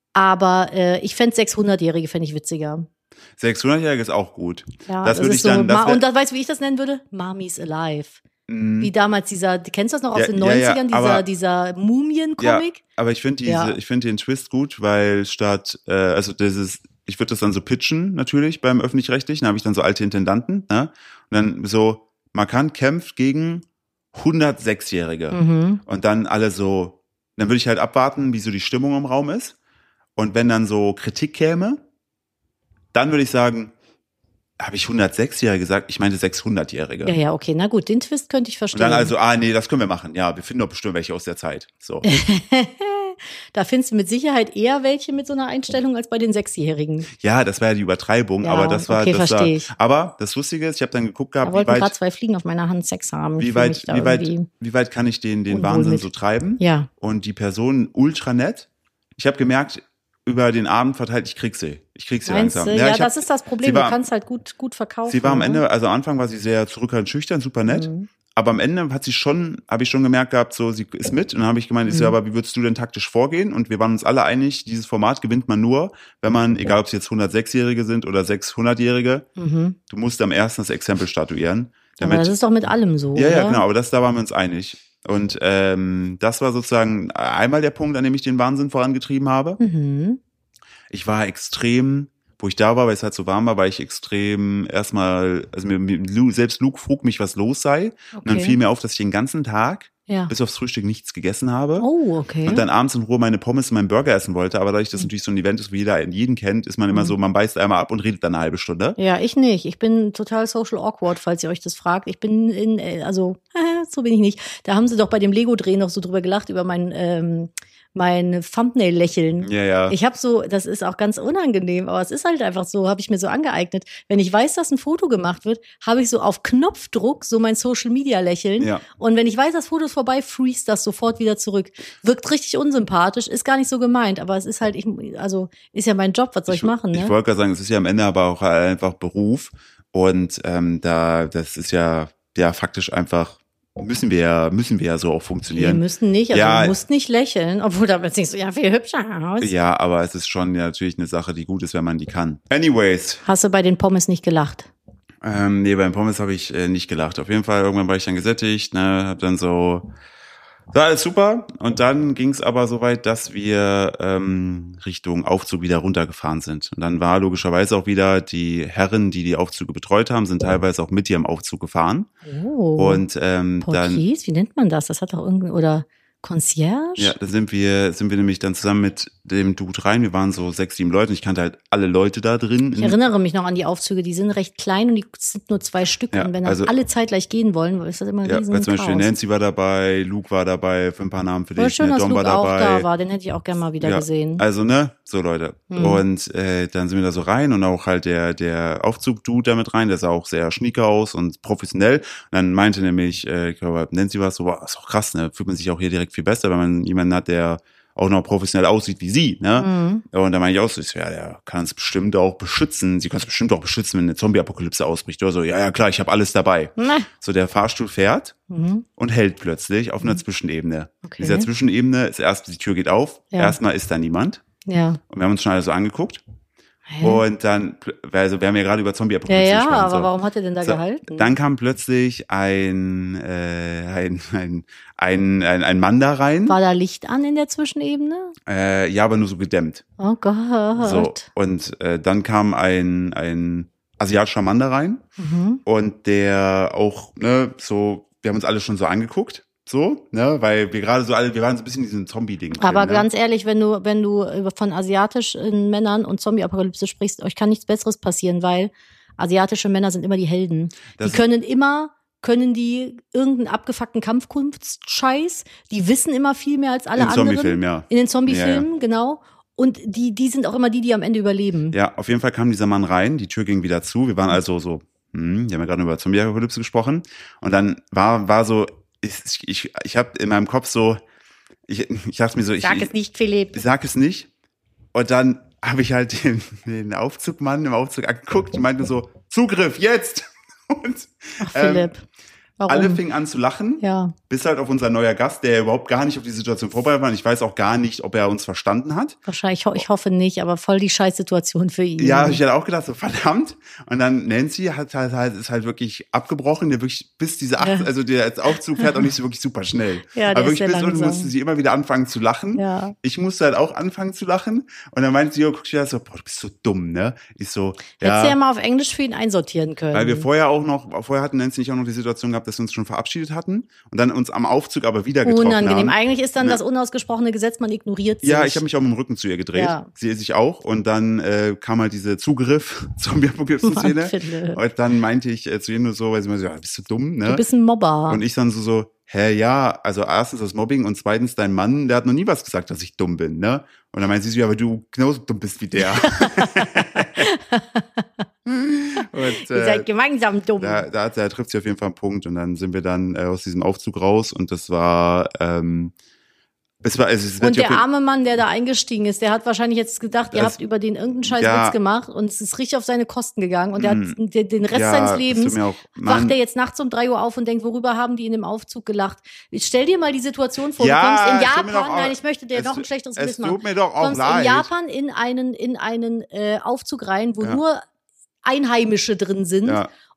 Aber äh, ich fände sechshundertjährige fände ich witziger. sechshundertjährige ist auch gut. Ja, Das würde ist ich dann- das Ma- wär- und das weißt du, wie ich das nennen würde? Mommy's Alive. Mhm. Wie damals dieser, kennst du das noch aus Ja, den ja, ja, neunzigern, dieser, aber- dieser Ja, Mumien-Comic? aber ich finde diese, Ja. ich finde den Twist gut, weil statt, äh, also dieses, ich würde das dann so pitchen natürlich beim öffentlich-rechtlichen, da habe ich dann so alte Intendanten, ne? Und dann so, markant kämpft gegen hundertsechsjährige. Mhm. Und dann alle so, dann würde ich halt abwarten, wie so die Stimmung im Raum ist. Und wenn dann so Kritik käme, dann würde ich sagen, habe ich hundertsechsjährige gesagt? Ich meinte sechshundertjährige. Ja, ja, okay, na gut, den Twist könnte ich Und verstehen. dann also, ah nee, das können wir machen. Ja, wir finden doch bestimmt welche aus der Zeit. So. Da findest du mit Sicherheit eher welche mit so einer Einstellung als bei den Sechsjährigen. Ja, das war ja die Übertreibung, Ja, aber das war, okay, das war, versteh ich. aber das Lustige ist, ich habe dann geguckt Da gehabt, wie wollten gerade weit, zwei Fliegen auf meiner Hand Sex haben. Ich wie fühl mich weit, da wie weit, irgendwie- wie weit kann ich den, den unwohl Wahnsinn mit. so treiben? Ja. Und die Person ultra nett. Ich habe gemerkt, über den Abend verteilt, ich krieg sie. Ich krieg sie Meinst du? langsam. Ja, ich hab, das ist das Problem. sie war- Du kannst halt gut, gut verkaufen. Sie war am ne? Ende, also am Anfang war sie sehr zurückhaltend, schüchtern, super nett. Mhm. Aber am Ende hat sie schon, habe ich schon gemerkt gehabt, so sie ist mit. Und dann habe ich gemeint, ich so, Mhm. aber wie würdest du denn taktisch vorgehen? Und wir waren uns alle einig, dieses Format gewinnt man nur, wenn man, egal ob es jetzt hundertsechsjährige sind oder sechshundertjährige, Mhm. du musst am ersten das Exempel statuieren. Aber Damit, das ist doch mit allem so, ja, oder? ja, genau, aber das, da waren wir uns einig. Und ähm, das war sozusagen einmal der Punkt, an dem ich den Wahnsinn vorangetrieben habe. Mhm. Ich war extrem, wo ich da war, weil es halt so warm war, war ich extrem erstmal, also mir, mir, selbst Luke frug mich, was los sei. Okay. Und dann fiel mir auf, dass ich den ganzen Tag ja. bis aufs Frühstück nichts gegessen habe. Oh, okay. Und dann abends in Ruhe meine Pommes und meinen Burger essen wollte. Aber dadurch, dass mhm. natürlich so ein Event ist, wie jeder jeden kennt, ist man immer mhm. so, man beißt einmal ab und redet dann eine halbe Stunde. Ja, ich nicht. Ich bin total social awkward, falls ihr euch das fragt. Ich bin in, also, äh, so bin ich nicht. Da haben sie doch bei dem Lego-Dreh noch so drüber gelacht, über mein, ähm, mein Thumbnail-Lächeln. Ja, ja. Ich habe so, das ist auch ganz unangenehm, aber es ist halt einfach so, habe ich mir so angeeignet. Wenn ich weiß, dass ein Foto gemacht wird, habe ich so auf Knopfdruck so mein Social-Media-Lächeln. Ja. Und wenn ich weiß, das Foto ist vorbei, freeze das sofort wieder zurück. Wirkt richtig unsympathisch, ist gar nicht so gemeint, aber es ist halt, ich, also ist ja mein Job, was soll ich, ich machen? Ne? Ich wollte gerade sagen, es ist ja am Ende aber auch einfach Beruf und ähm, da, das ist ja, ja faktisch einfach müssen wir ja, müssen wir ja so auch funktionieren. Wir müssen nicht, also ja, du musst nicht lächeln, obwohl da wird nicht so, ja, viel hübscher aus. Ja, aber es ist schon ja, natürlich eine Sache, die gut ist, wenn man die kann. Anyways. Hast du bei den Pommes nicht gelacht? Ähm, nee, beim Pommes habe ich äh, nicht gelacht. Auf jeden Fall, irgendwann war ich dann gesättigt, ne, hab dann so, war alles super. Und dann ging es aber so weit, dass wir ähm, Richtung Aufzug wieder runtergefahren sind. Und dann war logischerweise auch wieder die Herren, die die Aufzüge betreut haben, sind teilweise auch mit dir im Aufzug gefahren. Oh. Und ähm, dann, Portiers, wie nennt man das? Das hat doch irgendwie, oder Concierge? Ja, da sind wir, sind wir nämlich dann zusammen mit dem Dude rein. Wir waren so sechs, sieben Leute. Ich kannte halt alle Leute da drin. Ich erinnere mich noch an die Aufzüge. Die sind recht klein und die sind nur zwei Stück. Ja, und wenn also, dann alle zeitgleich gehen wollen, ist das immer ein ja, riesen weil zum Beispiel Chaos. Nancy war dabei, Luke war dabei, für ein paar Namen für dich. War schön, ne, dass Dom Luke war auch dabei. da war. Den hätte ich auch gerne mal wieder ja, gesehen. Also, ne, so Leute. Hm. Und äh, dann sind wir da so rein und auch halt der der Aufzug-Dude da mit rein, der sah auch sehr schnieke aus und professionell. Und dann meinte nämlich, äh, ich glaube, Nancy war so, wow, ist auch krass, ne? Fühlt man sich auch hier direkt viel besser, wenn man jemanden hat, der auch noch professionell aussieht wie sie, ne? Mhm. Und da meine ich auch so, ja, der kann uns bestimmt auch beschützen. Sie kann uns bestimmt auch beschützen, wenn eine Zombie-Apokalypse ausbricht oder so. Ja, ja, klar, ich habe alles dabei. Nee. So, der Fahrstuhl fährt mhm. und hält plötzlich auf einer mhm. Zwischenebene. Okay. Dieser Zwischenebene ist erst, die Tür geht auf, ja. erstmal ist da niemand. Ja. Und wir haben uns schon alle so angeguckt. Hä? Und dann, also wir haben ja gerade über Zombie-Apokalypse ja, ja, gesprochen. aber so. warum hat er denn da so, gehalten? Dann kam plötzlich ein, äh, ein, ein, ein, ein, ein Mann da rein. War da Licht an in der Zwischenebene? Äh, ja, aber nur so gedämmt. Oh Gott. So, und äh, dann kam ein, ein asiatischer Mann da rein. Mhm. Und der auch, ne, so, wir haben uns alle schon so angeguckt. So, ne, weil wir gerade so alle, wir waren so ein bisschen in diesem Zombie-Ding. Aber ne? ganz ehrlich, wenn du, wenn du von asiatischen Männern und Zombie-Apokalypse sprichst, euch kann nichts Besseres passieren, weil asiatische Männer sind immer die Helden. Das die können immer, können die irgendeinen abgefuckten Kampfkunst-Scheiß, die wissen immer viel mehr als alle in anderen. Zombie-Film, ja. In den Zombie-Filmen, ja, ja. genau. Und die, die sind auch immer die, die am Ende überleben. Ja, auf jeden Fall kam dieser Mann rein, die Tür ging wieder zu. Wir waren also so, hm, wir haben ja gerade über Zombie-Apokalypse gesprochen. Und dann war, war so, Ich, ich, ich habe in meinem Kopf so, ich, ich dachte mir so, ich sag es nicht, Philipp. Ich sag es nicht. Und dann habe ich halt den, den Aufzugmann im Aufzug angeguckt und meinte so, Zugriff, jetzt! Und Ach, Philipp. Ähm, Warum? Alle fingen an zu lachen, ja. bis halt auf unser neuer Gast, der überhaupt gar nicht auf die Situation vorbereitet war. Und ich weiß auch gar nicht, ob er uns verstanden hat. Wahrscheinlich, ich hoffe nicht, aber voll die Scheißsituation für ihn. Ja, ich hatte auch gedacht, so verdammt. Und dann Nancy hat halt, halt ist halt wirklich abgebrochen, der wirklich bis diese acht, ja. also der Aufzug fährt auch nicht so wirklich super schnell. Ja, der aber wirklich ist bis unten musste sie immer wieder anfangen zu lachen. Ja. Ich musste halt auch anfangen zu lachen. Und dann meinte sie, oh, guck ich wieder so, boah, du bist so dumm, ne? Ich so, ja. Hättest du ja mal auf Englisch für ihn einsortieren können. Weil wir vorher auch noch, vorher hatten Nancy nicht auch noch die Situation gehabt, dass wir uns schon verabschiedet hatten und dann uns am Aufzug aber wieder getroffen Unangenehm. haben. Eigentlich ist dann ja. das unausgesprochene Gesetz, man ignoriert sich. Ja, ich habe mich auch mit dem Rücken zu ihr gedreht. Ja. Sie sich auch. Und dann äh, kam halt diese Zugriff Zombie-Apokalypse-Szene. Und dann meinte ich äh, zu ihr nur so, weil sie mir so, ja, bist du dumm, ne? Du bist ein Mobber. Und ich dann so, so, hä, ja, also erstens das Mobbing und zweitens dein Mann, der hat noch nie was gesagt, dass ich dumm bin, ne? Und dann meinte sie so, ja, aber du genauso dumm bist wie der. Und, Ihr seid äh, gemeinsam dumm. Da, da, da trifft sie auf jeden Fall einen Punkt. Und dann sind wir dann äh, aus diesem Aufzug raus und das war, ähm, es war, also es und der arme Mann, der da eingestiegen ist, der hat wahrscheinlich jetzt gedacht, ihr habt über den irgendeinen Scheiß ja, Witz gemacht und es ist richtig auf seine Kosten gegangen. Und der hat den, den Rest ja, seines Lebens, auch, wacht er jetzt nachts um drei Uhr auf und denkt, worüber haben die in dem Aufzug gelacht? Ich stell dir mal die Situation vor, ja, du kommst in Japan, auch, nein, ich möchte dir noch ein schlechteres Gewissen machen. Es tut mir doch auch kommst leid. in Japan in einen, in einen äh, Aufzug rein, wo ja. nur Einheimische drin sind. Ja.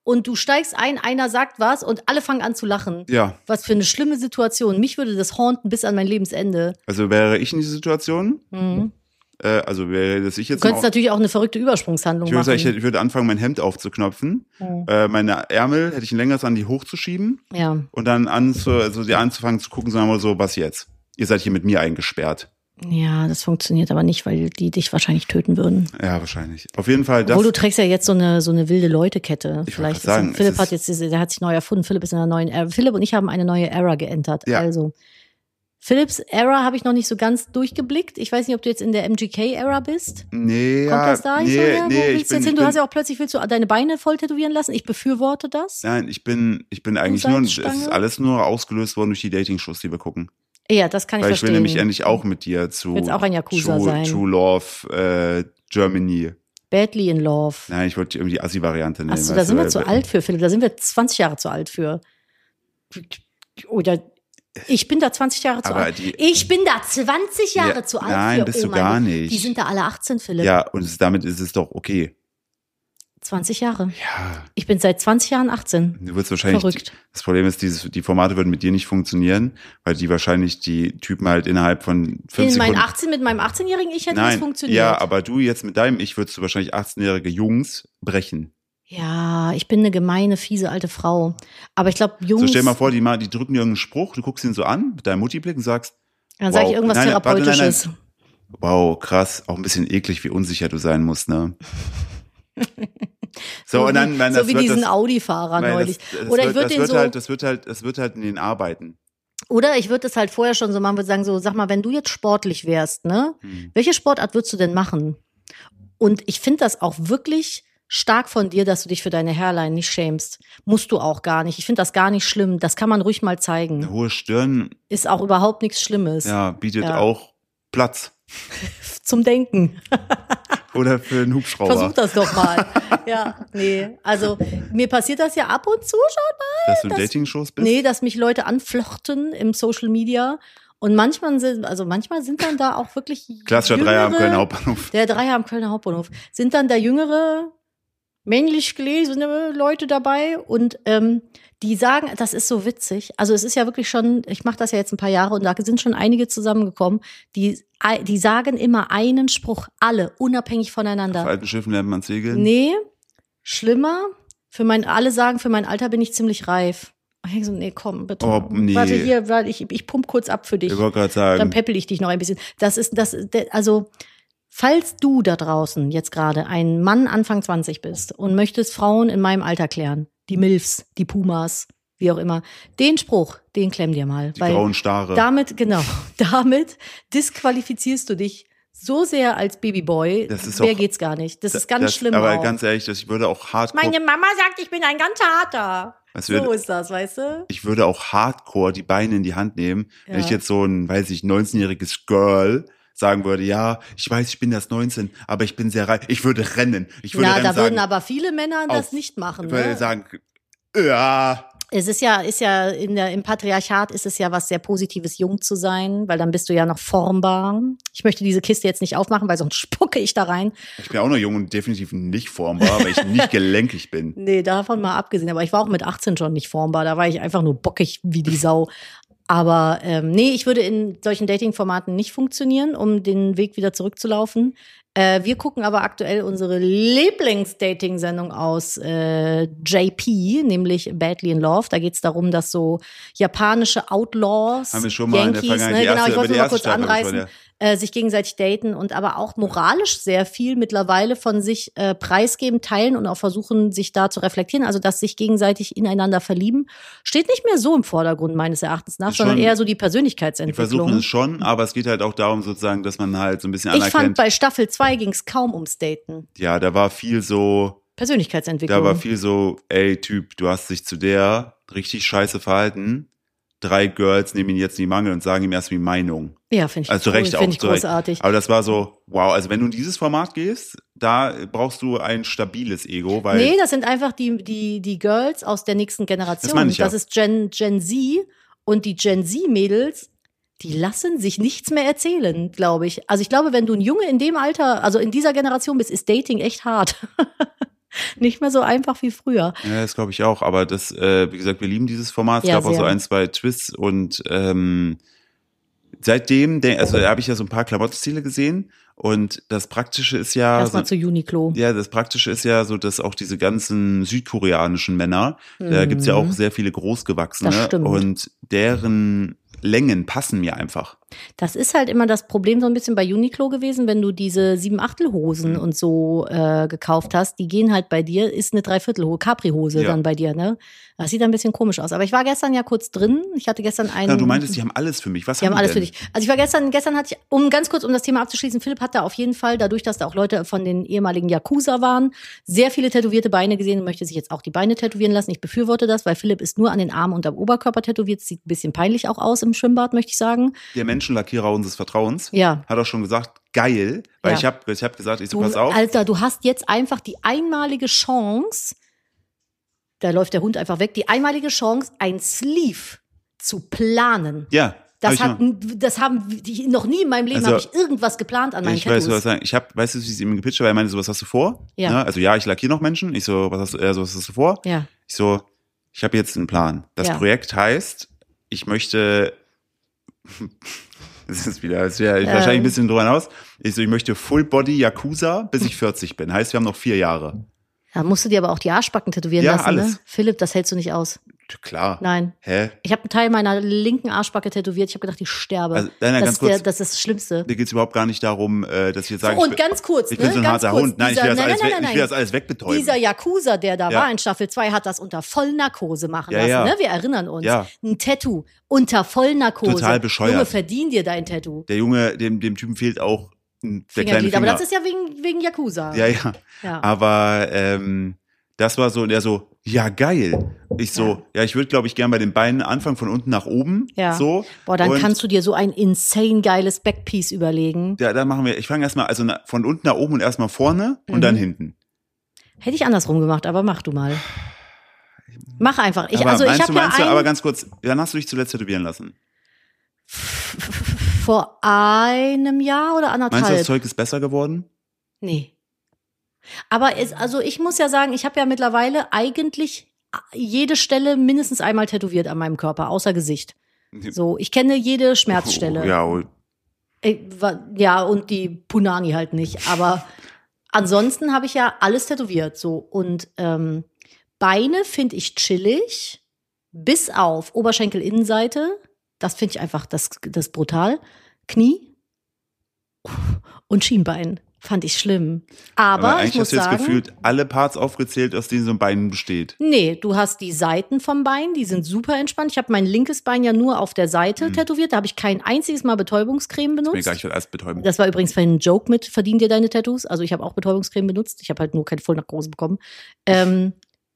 und du steigst ein, einer sagt was und alle fangen an zu lachen. Ja. Was für eine schlimme Situation. Mich würde das haunten bis an mein Lebensende. Also wäre ich in dieser Situation, Mhm. äh, also wäre das ich jetzt Du könntest auch, natürlich auch eine verrückte Übersprungshandlung ich würde, machen. sagen, ich, ich würde anfangen, mein Hemd aufzuknöpfen, Mhm. äh, meine Ärmel hätte ich ein längeres an die hochzuschieben Ja. und dann anzu, also die anzufangen zu gucken, sagen wir so, was jetzt? Ihr seid hier mit mir eingesperrt. Ja, das funktioniert aber nicht, weil die dich wahrscheinlich töten würden. Ja, wahrscheinlich. Auf jeden Fall das. Obwohl du trägst ja jetzt so eine so eine wilde Leute-Kette. Ich Vielleicht wollte sagen, ist, Philipp es hat ist- jetzt diese, der hat sich neu erfunden. Philipp ist in einer neuen Ära. Philipp und ich haben eine neue Ära geentert. Ja. Also Philipps Ära habe ich noch nicht so ganz durchgeblickt. Ich weiß nicht, ob du jetzt in der M G K-Ära bist. Nee, Kommt ja, das da nicht nee, so her? Wo nee, ich willst du bin, jetzt hin? ich Du bin, hast ja auch plötzlich willst du deine Beine voll tätowieren lassen. Ich befürworte das. nein, ich bin, ich bin eigentlich nur, es Salzstange? ist alles nur ausgelöst worden durch die Dating-Shows, die wir gucken. Ja, das kann ich Weil ich verstehen. will nämlich endlich auch mit dir zu Willst auch ein Yakuza True, sein. True Love äh, Germany. Badly in Love. Nein, ich wollte irgendwie die Assi-Variante nehmen. Achso, da weißt sind du, wir zu weil- alt für, Philipp. Da sind wir zwanzig Jahre zu alt für. Oder ich bin da zwanzig Jahre zu Aber alt. die- Ich bin da zwanzig Jahre Ja, zu alt nein, für. bist oh du mein gar Gott. nicht. Die sind da alle achtzehn, Philipp. Ja, und es, damit ist es doch okay. zwanzig Jahre. Ja, Ich bin seit zwanzig Jahren achtzehn. du wirst wahrscheinlich, Verrückt. das Problem ist, dieses, die Formate würden mit dir nicht funktionieren, weil die wahrscheinlich die Typen halt innerhalb von fünf In meinen Sekunden. achtzehn, mit meinem achtzehnjährigen Ich hätte das Nein, funktioniert. ja, aber du jetzt mit deinem Ich würdest du wahrscheinlich achtzehnjährige Jungs brechen. Ja, ich bin eine gemeine, fiese alte Frau. Aber ich glaube, Jungs. So stell dir mal vor, die, mal, die drücken dir irgendeinen Spruch, du guckst ihn so an mit deinem Mutti-Blick und sagst, dann sage ich wow, irgendwas nein, warte, nein, nein. Therapeutisches. wow, krass, auch ein bisschen eklig, wie unsicher du sein musst, ne? So, So und dann, wie, dann so das wie wird diesen das, Audi-Fahrer nein, neulich. Das, das Oder ich wird, würde das den wird so. halt, das wird halt, das wird halt in den Arbeiten. Oder ich würde es halt vorher schon so machen, würde sagen, so, sag mal, wenn du jetzt sportlich wärst, ne? Hm. Welche Sportart würdest du denn machen? Und ich finde das auch wirklich stark von dir, dass du dich für deine Hairline nicht schämst. Musst du auch gar nicht. Ich finde das gar nicht schlimm. Das kann man ruhig mal Eine zeigen. hohe Stirn, Ist auch überhaupt nichts Schlimmes. ja, bietet Ja. auch Platz. Zum Denken. Oder für einen Hubschrauber. Versuch das doch mal. Ja, nee. Also, mir passiert das ja ab und zu schon. Dass du in das- Dating-Shows bist? Nee, dass mich Leute anflochten im Social Media. Und manchmal sind, also manchmal sind dann da auch wirklich Klassischer jüngere, Dreier am Kölner Hauptbahnhof. Der Dreier am Kölner Hauptbahnhof. Sind dann da jüngere, männlich gelesene Leute dabei und ähm, die sagen, das ist so witzig. Also es ist ja wirklich schon, ich mache das ja jetzt ein paar Jahre und da sind schon einige zusammengekommen, die, die sagen immer einen Spruch, alle, unabhängig Auf voneinander. alten Schiffen lernt man segeln. Nee, schlimmer. Für mein, alle sagen, für mein Alter bin ich ziemlich reif. Ich denk so, nee, komm, bitte. Oh, nee. Warte hier, warte, ich, ich pump kurz ab für dich. Ich wollte gerade Dann sagen, peppel ich dich noch ein bisschen. Das ist, das, also, falls du da draußen jetzt gerade ein Mann Anfang zwanzig bist und möchtest Frauen in meinem Alter klären, die Milfs, die Pumas, wie auch immer, den Spruch, den klemm dir mal. die weil grauen Stare. damit, genau, damit disqualifizierst du dich so sehr als Babyboy, Das ist mehr auch- geht's gar nicht. Das ist ganz das, schlimm Aber auch. ganz ehrlich, das, ich würde auch hardcore, Meine Mama sagt, ich bin ein ganz harter. Was So wird- ist das, weißt du? ich würde auch hardcore die Beine in die Hand nehmen, wenn Ja. ich jetzt so ein, weiß ich, neunzehnjähriges Girl sagen würde, ja, ich weiß, ich bin erst neunzehn, aber ich bin sehr reif. Ich würde rennen. Ich würde Na, rennen da würden sagen, aber viele Männer das auf- nicht machen. ich würde Ne? sagen, ja, Es ist ja, ist ja in der, im Patriarchat ist es ja was sehr Positives, jung zu sein, weil dann bist du ja noch formbar. Ich möchte diese Kiste jetzt nicht aufmachen, weil sonst spucke ich da rein. ich bin auch noch jung und definitiv nicht formbar, weil ich nicht gelenkig bin. Nee, davon mal abgesehen. Aber ich war auch mit achtzehn schon nicht formbar. Da war ich einfach nur bockig wie die Sau. Aber ähm, nee, ich würde in solchen Dating-Formaten nicht funktionieren, um den Weg wieder zurückzulaufen. Äh, wir gucken aber aktuell unsere Lieblings-Dating-Sendung aus äh, J P, nämlich Badly in Love. Da geht es darum, dass so japanische Outlaws, Haben wir schon mal in der Yankees, Vergangenheit, ne, die genau, erste- ich wollte über die nur mal erste kurz Staffel, das war anreißen, äh, sich gegenseitig daten und aber auch moralisch sehr viel mittlerweile von sich äh, preisgeben, teilen und auch versuchen, sich da zu reflektieren. Also, dass sich gegenseitig ineinander verlieben, steht nicht mehr so im Vordergrund meines Erachtens nach, Ist sondern schon- eher so die Die Persönlichkeitsentwicklung. versuchen es schon, aber es geht halt auch darum, sozusagen, dass man halt so ein bisschen Ich fand, anerkennt. bei Staffel zwei ging es kaum ums Daten. Ja, da war viel so, Persönlichkeitsentwicklung. da war viel so, ey Typ, du hast dich zu der richtig scheiße verhalten. Drei Girls nehmen ihn jetzt in die Mangel und sagen ihm erst die Meinung. ja, finde ich, Also zu Recht find auch, ich zu Recht. großartig. Aber das war so, wow, also wenn du in dieses Format gehst, da brauchst du ein stabiles Ego, weil Nee, das sind einfach die, die, die Girls aus der nächsten Generation. Das meine ich ja. Das ist Gen, Gen Z und die Gen Z-Mädels, die lassen sich nichts mehr erzählen, glaube ich. Also ich glaube, wenn du ein Junge in dem Alter, also in dieser Generation bist, ist Dating echt hart. Nicht mehr so einfach wie früher. Ja, das glaube ich auch. Aber das, äh, wie gesagt, wir lieben dieses Format. Es Ja, gab auch so sehr. ein, zwei Twists und ähm, seitdem, der, also da habe ich ja so ein paar Klamottenstile gesehen und das Praktische ist ja, Erstmal so, zu Uniqlo. ja, das Praktische ist ja so, dass auch diese ganzen südkoreanischen Männer, da gibt's ja auch sehr viele Großgewachsene Das stimmt. und deren Längen passen mir einfach. Das ist halt immer das Problem so ein bisschen bei Uniqlo gewesen, wenn du diese Sieben-Achtel-Hosen und so äh, gekauft hast, die gehen halt bei dir, ist eine Dreiviertel-Hose, Capri-Hose Ja. dann bei dir, ne? Das sieht ein bisschen komisch aus. Aber ich war gestern ja kurz drin. Ich hatte gestern einen. Ja, du meintest, die haben alles für mich. Was Die haben haben alles die für denn? dich. Also ich war gestern, gestern hatte ich, um ganz kurz, um das Thema abzuschließen, Philipp hat da auf jeden Fall, dadurch, dass da auch Leute von den ehemaligen Yakuza waren, sehr viele tätowierte Beine gesehen und möchte sich jetzt auch die Beine tätowieren lassen. Ich befürworte das, weil Philipp ist nur an den Armen und am Oberkörper tätowiert. Sieht ein bisschen peinlich auch aus im Schwimmbad, möchte ich sagen. Der Menschenlackierer unseres Vertrauens Ja. hat auch schon gesagt, geil, weil Ja. ich habe ich hab gesagt, ich so, Du, pass auf. Alter, du hast jetzt einfach die einmalige Chance, da läuft der Hund einfach weg, die einmalige Chance, ein Sleeve zu planen. Ja, hab Das, ich hat, mal- das haben die, noch nie in meinem Leben Also, habe ich irgendwas geplant an meinen Ich weiß, Tattoos. was sagen. Ich habe, weißt du, wie ich es ihm gepitcht habe? Er meinte so, was hast du vor? Ja. Ne? Also ja, ich lackiere noch Menschen. Ich so, was hast du, er so, was hast du vor? Ja. Ich so, ich habe jetzt einen Plan. Das Ja. Projekt heißt, ich möchte, das ist wieder, das ist ja Ähm. wahrscheinlich ein bisschen drüber hinaus. Ich so, ich möchte Full Body Yakuza, bis ich vierzig bin. Heißt, wir haben noch vier Jahre. Da musst du dir aber auch die Arschbacken tätowieren Ja, lassen, alles. ne? Philipp, das hältst du nicht aus. Klar. Nein. Hä? Ich habe einen Teil meiner linken Arschbacke tätowiert. Ich habe gedacht, ich sterbe. Also, nein, nein, das, ganz ist der, kurz. das ist das Schlimmste. Mir geht's überhaupt gar nicht darum, äh, dass ich jetzt sage, So, ich und bin, ganz kurz, ich bin ne? so ein ganz harter kurz, Hund. Nein, dieser, ich will das nein, alles, nein, weg, nein, ich will das nein. alles wegbetäuben. Dieser Yakuza, der da Ja. war in Staffel zwei, hat das unter Vollnarkose machen Ja, lassen. ja. Ne? Wir erinnern uns. Ja. Ein Tattoo unter Vollnarkose. Total bescheuert. Junge, verdien dir dein Tattoo. Der Junge, dem, dem Typen fehlt auch ein- der kleine Fingerglied. Finger. Aber das ist ja wegen, wegen Yakuza. Ja, ja. Ja. Aber ähm, das war so, und er so, ja, geil. Ich so, ja, ich würde, glaube ich, gern bei den Beinen anfangen, von unten nach oben. Ja. So. Boah, dann und kannst du dir so ein insane geiles Backpiece überlegen. Ja, dann machen wir, ich fange erstmal, also na, von unten nach oben und erstmal vorne und Mhm. dann hinten. Hätte ich andersrum gemacht, aber mach du mal. Mach einfach. Ich, aber also ich meinst habe du, ja meinst du, ein, aber ganz kurz, wann hast du dich zuletzt tätowieren lassen? vor einem Jahr oder anderthalb. Meinst du, das Zeug ist besser geworden? Nee. Aber es, also ich muss ja sagen, ich habe ja mittlerweile eigentlich jede Stelle mindestens einmal tätowiert an meinem Körper, außer Gesicht. So, ich kenne jede Schmerzstelle. Oh, ja, oh, Ich war- Ja, und die Punani halt nicht. Aber ansonsten habe ich ja alles tätowiert. So. Und ähm, Beine finde ich chillig, bis auf Oberschenkelinnenseite. Das finde ich einfach, das, das ist brutal. Knie und Schienbein fand ich schlimm. Aber, aber eigentlich ich muss hast du jetzt sagen, gefühlt alle Parts aufgezählt, aus denen so ein Bein besteht. nee, du hast die Seiten vom Bein, die sind super entspannt. Ich habe mein linkes Bein ja nur auf der Seite tätowiert. Da habe ich kein einziges Mal Betäubungscreme Mir benutzt. gar nicht alles betäuben. Das war übrigens vorhin ein Joke mit, verdien dir deine Tattoos. Also ich habe auch Betäubungscreme benutzt. Ich habe halt nur keine Vollnarkose bekommen. Ähm,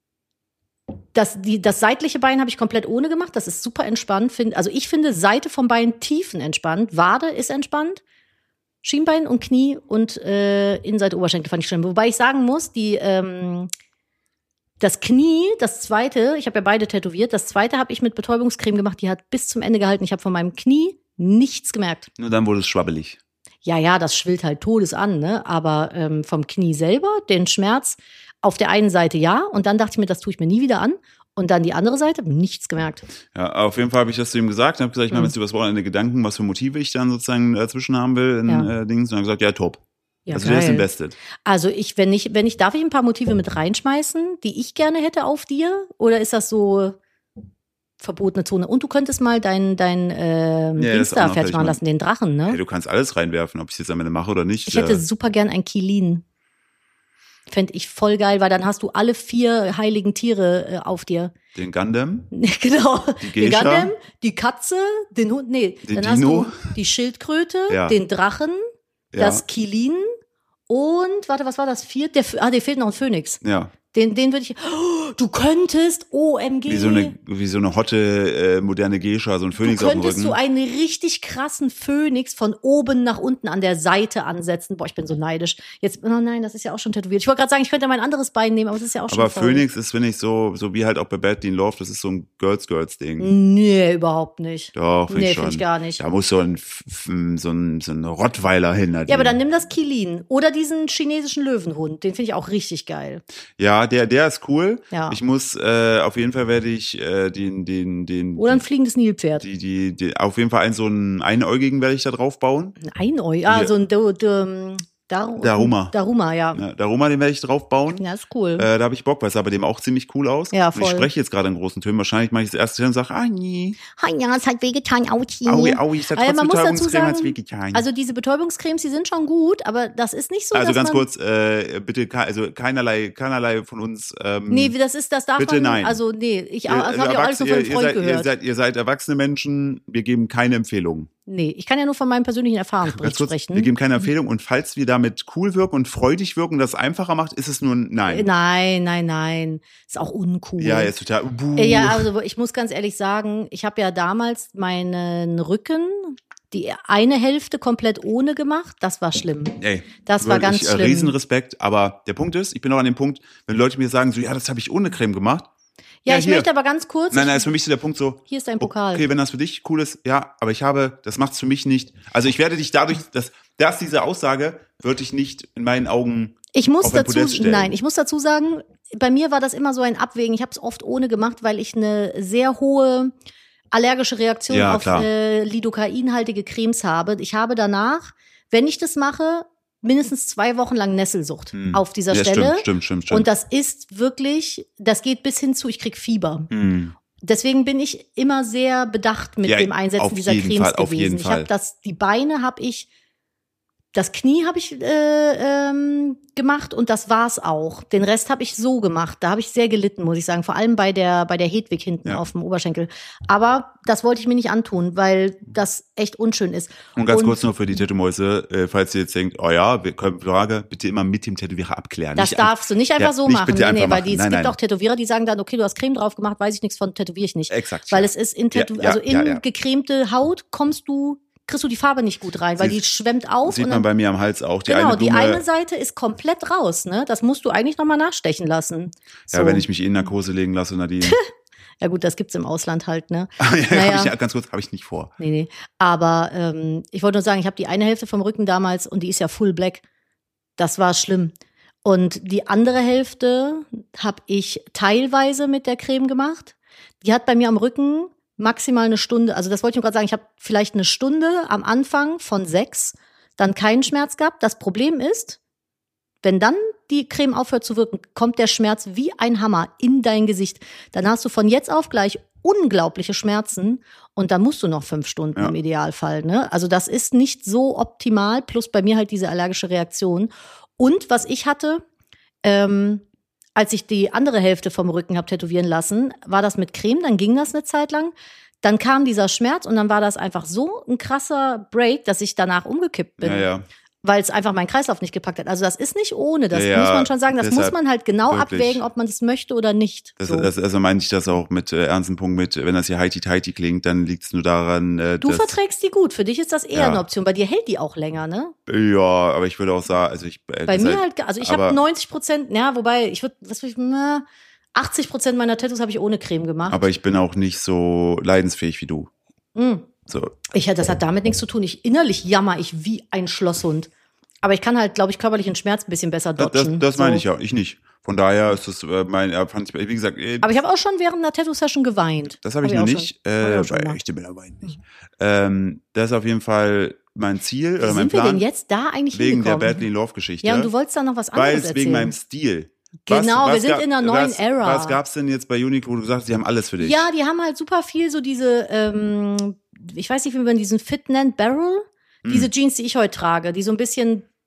das, die, das seitliche Bein habe ich komplett ohne gemacht. Das ist super entspannt. Find, also ich finde Seite vom Bein tiefenentspannt. Wade ist entspannt. Schienbein und Knie und äh, Innenseite Oberschenkel fand ich schlimm. Wobei ich sagen muss, die ähm, das Knie, das zweite, ich habe ja beide tätowiert, das zweite habe ich mit Betäubungscreme gemacht, die hat bis zum Ende gehalten. Ich habe von meinem Knie nichts gemerkt. Nur dann wurde es schwabbelig. Ja, ja, das schwillt halt Todes an, ne? Aber ähm, vom Knie selber, den Schmerz auf der einen Seite ja. Und dann dachte ich mir, das tue ich mir nie wieder an. Und dann die andere Seite, nichts gemerkt. Ja, auf jeden Fall habe ich das zu ihm gesagt. Ich habe gesagt, ich mache Mhm. mir jetzt übers Wochenende Gedanken, was für Motive ich dann sozusagen dazwischen haben will in Ja. äh, Dings. Und er hat gesagt, ja, top. Ja, also der ist geil. invested. Also ich, wenn ich, wenn ich, darf ich ein paar Motive mit reinschmeißen, die ich gerne hätte auf dir? Oder ist das so verbotene Zone? Und du könntest mal dein, dein ähm, Ja, Dings das auch da noch fertig fertig machen machen. lassen, den Drachen, ne? Hey, du kannst alles reinwerfen, ob ich es jetzt am Ende mache oder nicht. Ich hätte äh, super gern ein Kilin. Fände ich voll geil, weil dann hast du alle vier heiligen Tiere äh, auf dir. den Gundam, Genau. Die Den Geisha? Gundam, die Katze, den Hund, nee, Den dann Dino? hast du die Schildkröte, Ja. den Drachen, ja, das Kilin und, warte, was war das? Viert? Der, Ph- ah, der fehlt noch ein Phönix. ja. Den, den würde ich, oh, du könntest, O M G. Wie so eine, wie so eine hotte, äh, moderne Geisha, so ein Phönix auf dem Rücken. Du könntest so einen richtig krassen Phönix von oben nach unten an der Seite ansetzen. Boah, ich bin so neidisch. Jetzt, oh nein, das ist ja auch schon tätowiert. Ich wollte gerade sagen, ich könnte mein anderes Bein nehmen, aber es ist ja auch schon Aber voll. Phönix ist, finde ich, so, so wie halt auch bei Badly in Love, das ist so ein Girls-Girls-Ding. Nee, überhaupt nicht. Doch, finde nee, ich schon. finde ich gar nicht. Da muss so ein, so ein, so ein Rottweiler hin. Ja, aber dann nimm das Kilin. Oder diesen chinesischen Löwenhund. Den finde ich auch richtig geil. Ja, der, der ist cool. Ja. Ich muss, äh, auf jeden Fall werde ich, äh, den, den, den. Oder ein fliegendes Nilpferd. Die, die, die, auf jeden Fall einen, so einen Einäugigen werde ich da drauf bauen. Ein Einäugig? Ah, Ja. so ein, do, do, Dar- Daruma. Daruma, ja. Ja, Daruma, den werde ich drauf bauen. Ja, ist cool. Äh, da habe ich Bock, weil es sah bei dem auch ziemlich cool aus. Ja, Und ich voll. spreche jetzt gerade in großen Tönen. Wahrscheinlich mache ich das erste Töne und sage, ah, nee. Ja, es hat wehgetan, Auti. Aui, aui, es hat Also man trotzdem muss dazu Betäubungscreme, hat's sagen, wehgetan. also diese Betäubungscremes, die sind schon gut, aber das ist nicht so, Also dass ganz man, kurz, äh, bitte, ke- also keinerlei, keinerlei von uns. Ähm, Nee, das ist, das darf bitte man, nein. also nee, ich ihr- das habe ich auch alles Erwachsene- nur von einem ihr, Freund seid, ihr, gehört. seid, ihr seid erwachsene Menschen, wir geben keine Empfehlung. Nee, ich kann ja nur von meinem persönlichen Erfahrungsbericht Ganz kurz, sprechen. wir geben keine Empfehlung und falls wir damit cool wirken und freudig wirken, das einfacher macht, ist es nur ein Nein. Nein, nein, nein. Ist auch uncool. Ja, ist total. Buh. Ja, also ich muss ganz ehrlich sagen, ich habe ja damals meinen Rücken, die eine Hälfte komplett ohne gemacht. Das war schlimm. Ey, Das war ganz wirklich, äh, schlimm. Riesenrespekt, aber der Punkt ist, ich bin auch an dem Punkt, wenn Leute mir sagen, so, ja, das habe ich ohne Creme gemacht. Ja, Ja, ich hier. möchte aber ganz kurz. Nein, nein, ist für mich so der Punkt so, Hier ist dein Pokal. okay, wenn das für dich cool ist, ja, aber ich habe, das macht's für mich nicht. Also ich werde dich dadurch, dass, dass diese Aussage, würde ich nicht in meinen Augen Ich muss auf ein dazu, Podest stellen. nein, ich muss dazu sagen, bei mir war das immer so ein Abwägen. Ich habe es oft ohne gemacht, weil ich eine sehr hohe allergische Reaktion Ja, auf klar. äh, lidocainhaltige Cremes habe. Ich habe danach, wenn ich das mache, mindestens zwei Wochen lang Nesselsucht Hm. auf dieser ja, Stelle. Stimmt, stimmt, stimmt, stimmt. Und das ist wirklich, das geht bis hin zu, ich krieg Fieber. Hm. Deswegen bin ich immer sehr bedacht mit Ja, dem Einsetzen auf dieser jeden Cremes Fall, auf gewesen. jeden Ich Fall. habe das, die Beine habe ich, das Knie habe ich äh, ähm, gemacht und das war's auch. Den Rest habe ich so gemacht. Da habe ich sehr gelitten, muss ich sagen. Vor allem bei der bei der Hedwig hinten Ja. auf dem Oberschenkel. Aber das wollte ich mir nicht antun, weil das echt unschön ist. Und ganz Und kurz noch für die Tattoo-Mäuse, äh, falls ihr jetzt denkt, oh ja, wir können Frage, bitte immer mit dem Tätowierer abklären. Das Nicht darfst du nicht einfach Ja, so nicht machen. bitte Nee, einfach nee, weil machen. die, es Nein, gibt nein. auch Tätowierer, die sagen dann, okay, du hast Creme drauf gemacht, weiß ich nichts von, tätowiere ich nicht. Exakt. Weil ja. es ist in Tätow Ja, ja, also in ja, ja. gecremte Haut kommst du, kriegst du die Farbe nicht gut rein, weil Siehst- die schwemmt auf. Sieht und man dann, bei mir am Hals auch. Die genau, eine die Blume, eine Seite ist komplett raus, ne? Das musst du eigentlich nochmal nachstechen lassen. So. ja, wenn ich mich in Narkose legen lasse, Nadine. ja gut, das gibt's im Ausland halt, ne? ja, Naja. hab ich, ja, ganz kurz, habe ich nicht vor. Nee, nee. Aber ähm, ich wollte nur sagen, ich habe die eine Hälfte vom Rücken damals und die ist ja full black. Das war schlimm. Und die andere Hälfte habe ich teilweise mit der Creme gemacht. Die hat bei mir am Rücken maximal eine Stunde, also das wollte ich nur gerade sagen, ich habe vielleicht eine Stunde am Anfang von sechs, dann keinen Schmerz gehabt. Das Problem ist, wenn dann die Creme aufhört zu wirken, kommt der Schmerz wie ein Hammer in dein Gesicht. Dann hast du von jetzt auf gleich unglaubliche Schmerzen und dann musst du noch fünf Stunden Ja. im Idealfall. Ne? Also das ist nicht so optimal, plus bei mir halt diese allergische Reaktion. Und was ich hatte, ähm, als ich die andere Hälfte vom Rücken habe tätowieren lassen, war das mit Creme, dann ging das eine Zeit lang. Dann kam dieser Schmerz und dann war das einfach so ein krasser Break, dass ich danach umgekippt bin. Ja, ja. Weil es einfach meinen Kreislauf nicht gepackt hat. Also das ist nicht ohne, das Ja, muss man schon sagen. Das deshalb muss man halt genau wirklich. abwägen, ob man das möchte oder nicht. Das, so. das, also meine ich das auch mit äh, ernsten Punkt mit, wenn das hier heiti-teiti klingt, dann liegt es nur daran, äh, Du dass, verträgst die gut, für dich ist das eher Ja. eine Option. Bei dir hält die auch länger, ne? ja, aber ich würde auch sagen, also ich äh, Bei das mir halt, also ich aber- habe neunzig Prozent, ja, wobei, ich würde, was würde ich, na, achtzig Prozent meiner Tattoos habe ich ohne Creme gemacht. aber ich bin auch nicht so leidensfähig wie du. Mm. So. Ich, das hat damit nichts zu tun. Ich innerlich jammer ich wie ein Schlosshund. Aber ich kann halt, glaube ich, körperlichen Schmerz ein bisschen besser Das, das, dodgen. das meine so. ich ja, ich nicht. Von daher ist das äh, mein, äh, fand ich, wie gesagt, äh, Aber ich habe auch schon während einer Tattoo-Session geweint. das habe ich Hab noch auch nicht, schon. Hab ich äh, auch schon bei gemacht. echte Männer weinen nicht. Ähm, das ist auf jeden Fall mein Ziel Wie oder mein sind wir Plan denn jetzt da eigentlich wegen der hingekommen? Badly Love Geschichte. Ja, und du wolltest da noch was weil anderes es erzählen. wegen meinem Stil. Genau, wir sind gab- in einer neuen was, Era. Was gab's denn jetzt bei Unique, wo du sagst, sie haben alles für dich? Ja, die haben halt super viel so diese, ähm, ich weiß nicht, wie man diesen Fit nennt, Barrel. Hm. Diese Jeans, die ich heute trage, die so ein bisschen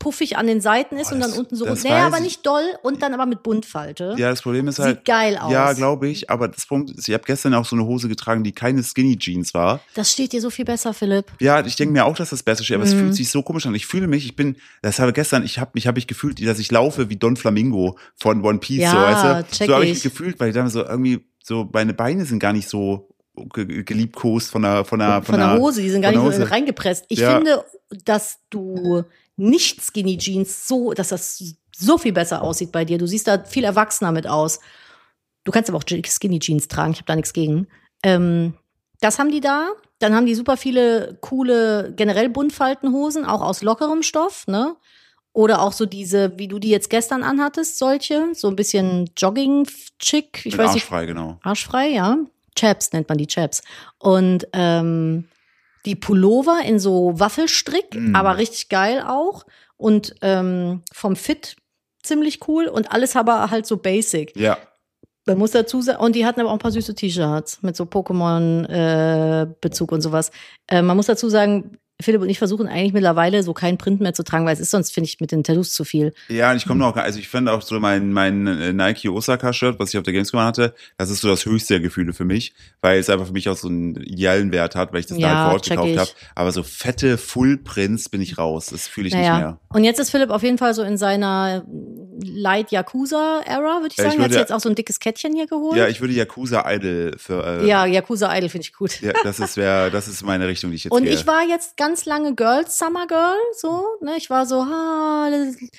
puffig an den Seiten ist oh, und dann das, unten so, das nee, aber nicht doll und dann aber mit Buntfalte. Ja, das Problem ist halt. Sieht geil aus. Ja, glaube ich, aber das Punkt ist, ich habe gestern auch so eine Hose getragen, die keine Skinny Jeans war. Das steht dir so viel besser, Philipp. Ja, ich denke mir auch, dass das besser steht, aber Mhm. es fühlt sich so komisch an. Ich fühle mich, ich bin, das habe gestern, ich habe mich, habe ich gefühlt, dass ich laufe wie Don Flamingo von One Piece, Ja, so, weißt du? check So habe ich ich. mich gefühlt, weil ich da so irgendwie, so, meine Beine sind gar nicht so ge- geliebkost von der, von der, Von der Hose, die sind gar von nicht der so Hose. reingepresst. Ich Ja. finde, dass du nicht Skinny Jeans so, dass das so viel besser aussieht bei dir. Du siehst da viel erwachsener mit aus. Du kannst aber auch Skinny Jeans tragen, ich habe da nichts gegen. Ähm, das haben die da. Dann haben die super viele coole, generell Buntfaltenhosen, auch aus lockerem Stoff, ne? Oder auch so diese, wie du die jetzt gestern anhattest, solche, so ein bisschen Jogging-Chick. Ich Mit weiß nicht. arschfrei, genau. Arschfrei, ja. Chaps nennt man die Chaps. Und ähm, die Pullover in so Waffelstrick, Mm. aber richtig geil auch. Und ähm, vom Fit ziemlich cool. Und alles aber halt so basic. Ja. Man muss dazu sagen, und die hatten aber auch ein paar süße T-Shirts mit so Pokémon-Bezug und sowas. Äh, man muss dazu sagen, Philipp und ich versuchen eigentlich mittlerweile so keinen Print mehr zu tragen, weil es ist sonst, finde ich, mit den Tattoos zu viel. Ja, und ich komme noch, also ich finde auch so mein, mein äh, Nike Osaka-Shirt, was ich auf der Gamescom hatte, das ist so das höchste der Gefühle für mich, weil es einfach für mich auch so einen idealen Wert hat, weil ich das Ja, da halt vor Ort check gekauft ich. habe. Aber so fette Full-Prints bin ich raus. Das fühle ich Naja. nicht mehr. Und jetzt ist Philipp auf jeden Fall so in seiner Light Yakuza-Era, würde ich Ja, ich sagen. Er hat würde- sich jetzt auch so ein dickes Kettchen hier geholt. Ja, ich würde Yakuza Idol für, äh, ja, Yakuza Idol finde ich gut. ja, das ist, wär, das ist meine Richtung, die ich jetzt Und gehe. ich war jetzt ganz lange Girls Summer Girl, so, ne, ich war so, ha,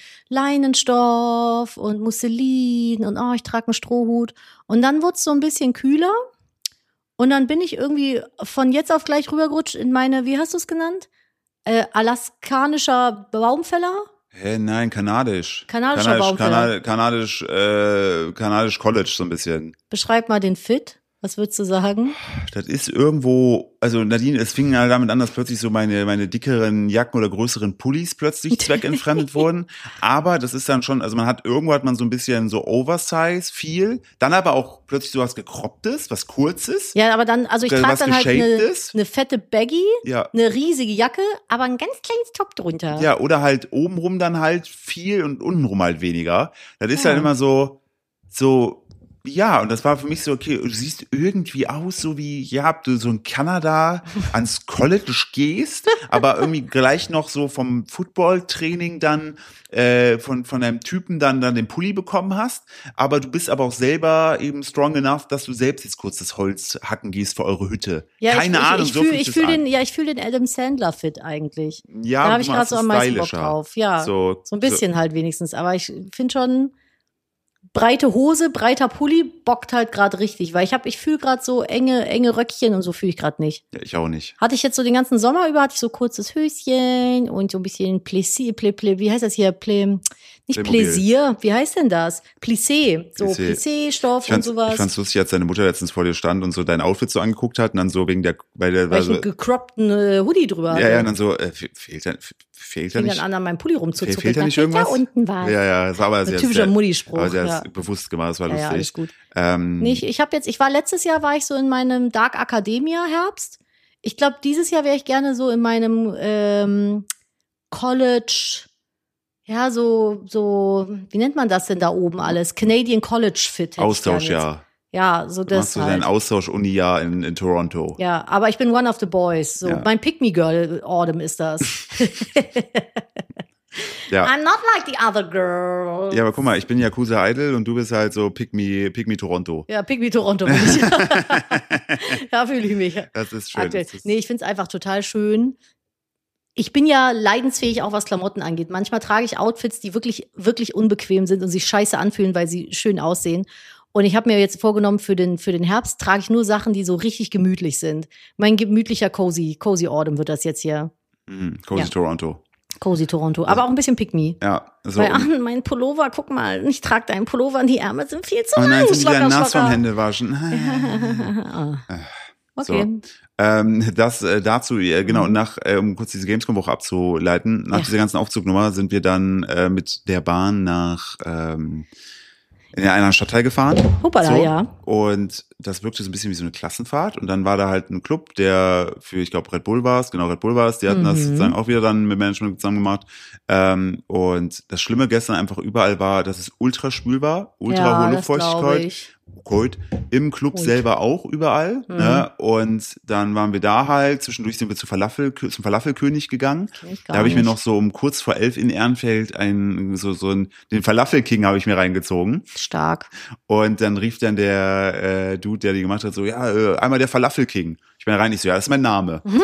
Leinenstoff und Musselin und oh, ich trage einen Strohhut. Und dann wurde es so ein bisschen kühler und dann bin ich irgendwie von jetzt auf gleich rübergerutscht in meine, wie hast du es genannt? Äh, alaskanischer Baumfäller? Hä, nein, kanadisch. Kanadischer kanadisch, Baumfäller. kanadisch, äh, kanadisch College so ein bisschen. Beschreib mal den Fit. Was würdest du sagen? Das ist irgendwo, also Nadine, es fing halt damit an, dass plötzlich so meine, meine dickeren Jacken oder größeren Pullis plötzlich zweckentfremdet wurden. Aber das ist dann schon, also man hat, irgendwo hat man so ein bisschen so Oversize, viel. Dann aber auch plötzlich so was Gekropptes, was Kurzes. Ja, aber dann, also ich Was trage dann halt eine, Geshaptes? eine fette Baggy, Ja. eine riesige Jacke, aber ein ganz kleines Top drunter. Ja, oder halt obenrum dann halt viel und untenrum halt weniger. Das ist Ja. halt immer so, so, ja, und das war für mich so, okay, du siehst irgendwie aus, so wie, ja, ob du so in Kanada ans College gehst, aber irgendwie gleich noch so vom Football-Training dann, äh, von, von einem Typen dann, dann den Pulli bekommen hast, aber du bist aber auch selber eben strong enough, dass du selbst jetzt kurz das Holz hacken gehst für eure Hütte. Ja, Keine ich, Ahnung, ich, ich so fühl, fühlt ich sich fühl das den, an. ja, ich fühle den Adam Sandler Fit eigentlich. Ja, da habe ich du gerade machst so es am meisten Bock stylischer. drauf. Ja, so, So, ein bisschen halt wenigstens. Aber ich finde schon, breite Hose, breiter Pulli bockt halt gerade richtig, weil ich habe, ich fühle gerade so enge, enge Röckchen und so fühle ich gerade nicht. Ja, ich auch nicht. Hatte ich jetzt so den ganzen Sommer über, hatte ich so kurzes Höschen und so ein bisschen Plissé, Plé, Plé, wie heißt das hier? Plé, nicht Playmobil. Pläsier, wie heißt denn das? Plissé, so Plissé. Plissé-Stoff Ich und fand's, sowas. ich fand's lustig, als deine Mutter letztens vor dir stand und so dein Outfit so angeguckt hat und dann so wegen der, bei der, weil ich so, einen gecroppten äh, Hoodie drüber hatte. ja, ja, und dann so, äh, fe- fehlt da, fe- fehlt da Fing nicht, dann an, an meinem Pulli rumzuzucken. fe- fehlt da Da nicht fehlt irgendwas? Da unten was. Ja, ja, das war aber So sehr, typischer sehr, Mutti-Spruch, aber sehr ja. bewusst gemacht, das war Ja, ja, alles lustig. gut. Ähm, Nee, ich, ich habe jetzt, ich war letztes Jahr, war ich so in meinem Dark Academia Herbst. Ich glaube, dieses Jahr wäre ich gerne so in meinem ähm, College, ja, so, so, wie nennt man das denn da oben alles? Canadian College Fit. hätte ich Austausch, gern jetzt. ja. Ja, so Du machst das so dein halt. Austausch-Uni-Jahr in, in Toronto. Ja, aber ich bin one of the boys. So, Ja. mein Pick-Me-Girl Autumn ist das. Ja. I'm not like the other girl. Ja, aber guck mal, ich bin Yakuza Idol und du bist halt so Pick Me, Pick Me Toronto. Ja, Pick Me Toronto bin ich. Da fühle ich mich. Das ist schön. Aktuell. Das ist, Nee, ich finde es einfach total schön. Ich bin ja leidensfähig, auch was Klamotten angeht. Manchmal trage ich Outfits, die wirklich, wirklich unbequem sind und sich scheiße anfühlen, weil sie schön aussehen. Und ich habe mir jetzt vorgenommen, für den, für den Herbst trage ich nur Sachen, die so richtig gemütlich sind. Mein gemütlicher Cozy, Cozy Autumn wird das jetzt hier. Mhm, Cozy Ja. Toronto. Cozy Toronto. Aber auch ein bisschen Pick Me. Ja, so. Weil, ach, mein Pullover, guck mal, ich trage deinen Pullover und die Ärmel sind viel zu Oh nein, lang. sind die wieder Schlocker, nass vom schlocker. Händewaschen. Ah. Okay. Ähm, das äh, dazu, äh, genau, Mhm. nach, äh, um kurz diese Gamescom-Woche abzuleiten, nach Ja. dieser ganzen Aufzugnummer sind wir dann äh, mit der Bahn nach, ähm, in einen anderen Stadtteil gefahren. Hoppala, so. ja. Und das wirkte so ein bisschen wie so eine Klassenfahrt. Und dann war da halt ein Club, der für, ich glaube, Red Bull war es, genau, Red Bull war es. Die hatten Mhm. das sozusagen auch wieder dann mit Management zusammen gemacht. Ähm, und das Schlimme gestern einfach überall war, dass es ultra schwül war, ultra Ja, hohe das glaub Luftfeuchtigkeit. ich. Cold. Im Club Cold. selber auch überall. Mhm. Ne? Und dann waren wir da halt, zwischendurch sind wir zu Falafel, zum Falafelkönig gegangen. Kenn ich gar Da habe ich mir nicht. noch so um kurz vor elf in Ehrenfeld ein, so, so ein, den Falafel-King habe ich mir reingezogen. Stark. Und dann rief dann der äh, Dude, der die gemacht hat, so, ja, äh, einmal der Falafel-King. Ich bin rein, ich so, ja, das ist mein Name. Mhm.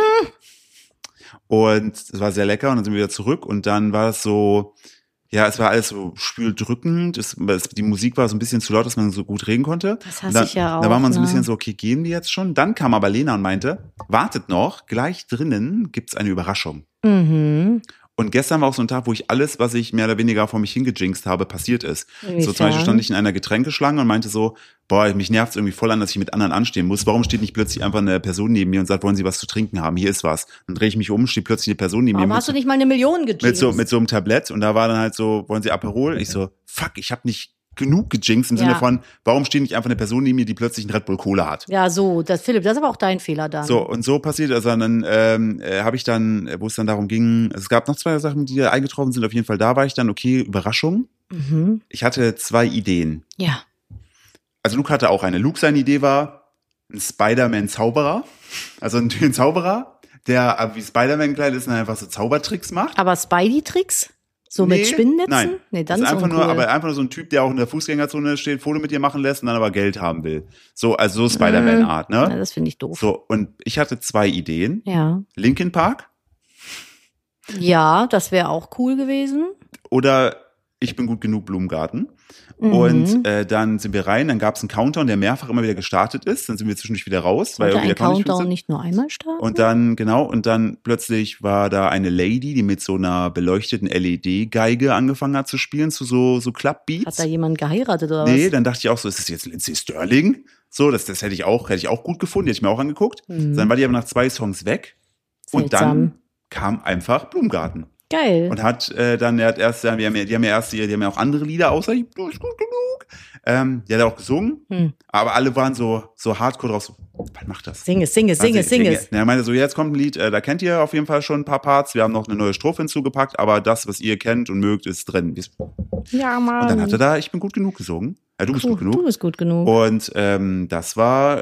Und es war sehr lecker und dann sind wir wieder zurück und dann war es so, ja, es war alles so spüldrückend, es, es, die Musik war so ein bisschen zu laut, dass man so gut reden konnte. Das Und hasse dann, ich ja auch. Da war man so ein ne? bisschen so, okay, gehen die jetzt schon? Dann kam aber Lena und meinte, wartet noch, gleich drinnen gibt's eine Überraschung. Mhm. Und gestern war auch so ein Tag, wo ich alles, was ich mehr oder weniger vor mich hingejinxt habe, passiert ist. Inwiefern? So zum Beispiel stand ich in einer Getränkeschlange und meinte so, boah, mich nervt's irgendwie voll an, dass ich mit anderen anstehen muss. Warum steht nicht plötzlich einfach eine Person neben mir und sagt, wollen Sie was zu trinken haben? Hier ist was. Dann drehe ich mich um, steht plötzlich eine Person neben Warum mir. hast du nicht mal eine Million gejinxt? Mit so, mit so einem Tablett und da war dann halt so, wollen Sie Aperol? Ich so, fuck, ich habe nicht genug gejinxt im Ja. Sinne von, warum steht nicht einfach eine Person neben mir, die plötzlich einen Red Bull Cola hat? Ja, so, das, Philipp, das ist aber auch dein Fehler dann. So, und so passiert, also dann ähm, äh, habe ich dann, wo es dann darum ging, es gab noch zwei Sachen, die da eingetroffen sind, auf jeden Fall da war ich dann, okay, Überraschung. Mhm. Ich hatte zwei Ideen. Ja. Also Luke hatte auch eine. Luke, seine Idee war ein Spider-Man-Zauberer, also ein, ein Zauberer, der wie Spider-Man gekleidet ist und einfach so Zaubertricks macht. Aber Spidey-Tricks? So Nee, mit Spinnnetzen? Nein. Nee, dann das ist ist einfach uncool. nur, aber einfach nur so ein Typ, der auch in der Fußgängerzone steht, Foto mit dir machen lässt und dann aber Geld haben will. So, also so Spider-Man-Art, Ja, ne? das finde ich doof. So, und ich hatte zwei Ideen. Ja. Linkin Park Ja, das wäre auch cool gewesen. oder Ich bin gut genug Blumengarten. Mhm. Und äh, dann sind wir rein, dann gab es einen Countdown, der mehrfach immer wieder gestartet ist. Dann sind wir zwischendurch wieder raus, weil Sollte irgendwie ein der Countdown Countdown nicht nur einmal starten? Und dann, genau, und dann plötzlich war da eine Lady, die mit so einer beleuchteten L E D-Geige angefangen hat zu spielen, zu so, so Hat Club-Beats. da jemand geheiratet oder Nee, was? dann dachte ich auch so, ist das jetzt Lindsay Sterling? So, das, das hätte ich auch, hätte ich auch gut gefunden, die hätte ich mir auch angeguckt. Mhm. Dann war die aber nach zwei Songs weg. Und dann Seltsam. kam einfach Blumengarten. Geil. Und hat äh, dann, er hat erst, wir haben ja, die haben ja erst, die haben ja auch andere Lieder außer Ich bin gut genug. Ähm, die hat er auch gesungen, Hm. aber alle waren so, so hardcore drauf, so, was macht das? Sing es, sing es, sing es, sing es. Er meinte so, jetzt kommt ein Lied, äh, da kennt ihr auf jeden Fall schon ein paar Parts, wir haben noch eine neue Strophe hinzugepackt, aber das, was ihr kennt und mögt, ist drin. Ja, Mann. Und dann hat er da Ich bin gut genug gesungen. Ja, du bist Cool, gut genug. Du bist gut genug. Und ähm, das war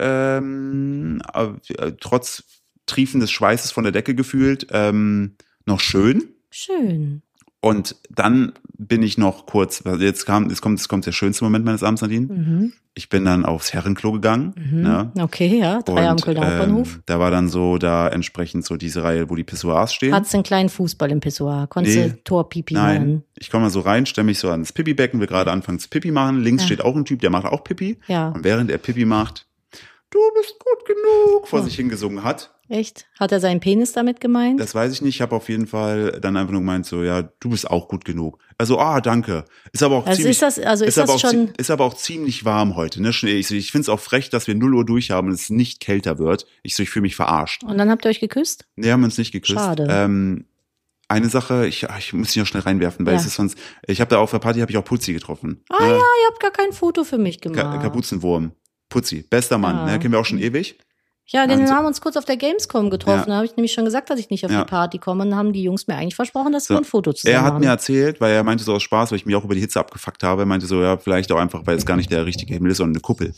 ähm, äh, trotz triefendes Schweißes von der Decke gefühlt ähm, noch schön. Schön. Und dann bin ich noch kurz, also jetzt kam, jetzt kommt, jetzt kommt der schönste Moment meines Abends, Nadine. Mhm. Ich bin dann aufs Herrenklo gegangen. Mhm. Ne? Okay, ja. Drei am Und, Kölner Hauptbahnhof. ähm, da war dann so da entsprechend so diese Reihe, wo die Pissoirs stehen. Hattest du einen kleinen Fußball im Pissoir? Konntest Nee. du Torpipi Nein, machen? ich komme mal so rein, stelle mich so ans Pipi-Becken, will gerade anfangen zu Pipi machen. Links Ja. steht auch ein Typ, der macht auch Pipi. Ja. Und während er Pipi macht, du bist gut genug, vor Oh. sich hingesungen hat. Echt? Hat er seinen Penis damit gemeint? Das weiß ich nicht. Ich habe auf jeden Fall dann einfach nur gemeint, so, ja, du bist auch gut genug. Also, ah, danke. Ist aber auch also ziemlich, ist das, also ist, aber das auch, schon. zie- ist aber auch ziemlich warm heute. Ne? Schnee. Ich, so, ich finde es auch frech, dass wir null Uhr durchhaben und es nicht kälter wird. Ich so, ich fühle mich verarscht. Und dann habt ihr euch geküsst? Nee, haben uns nicht geküsst. Schade. Ähm, eine Sache, ich, ach, ich muss dich noch schnell reinwerfen, weil Ja. es ist sonst, ich habe da auf der Party habe ich auch Putzi getroffen. Ah ne? ja, ihr habt gar kein Foto für mich Ka gemacht. Kapuzenwurm. Putzi, bester Mann, Ja. ne? Kennen wir auch schon ewig. Ja, den Also- haben wir uns kurz auf der Gamescom getroffen. Ja. Da habe ich nämlich schon gesagt, dass ich nicht auf Ja. die Party komme. Und dann haben die Jungs mir eigentlich versprochen, dass So. wir ein Foto zusammen Er hat machen. mir erzählt, weil er meinte so aus Spaß, weil ich mich auch über die Hitze abgefuckt habe, er meinte so, ja, vielleicht auch einfach, weil es gar nicht der richtige Himmel ist, sondern eine Kuppel.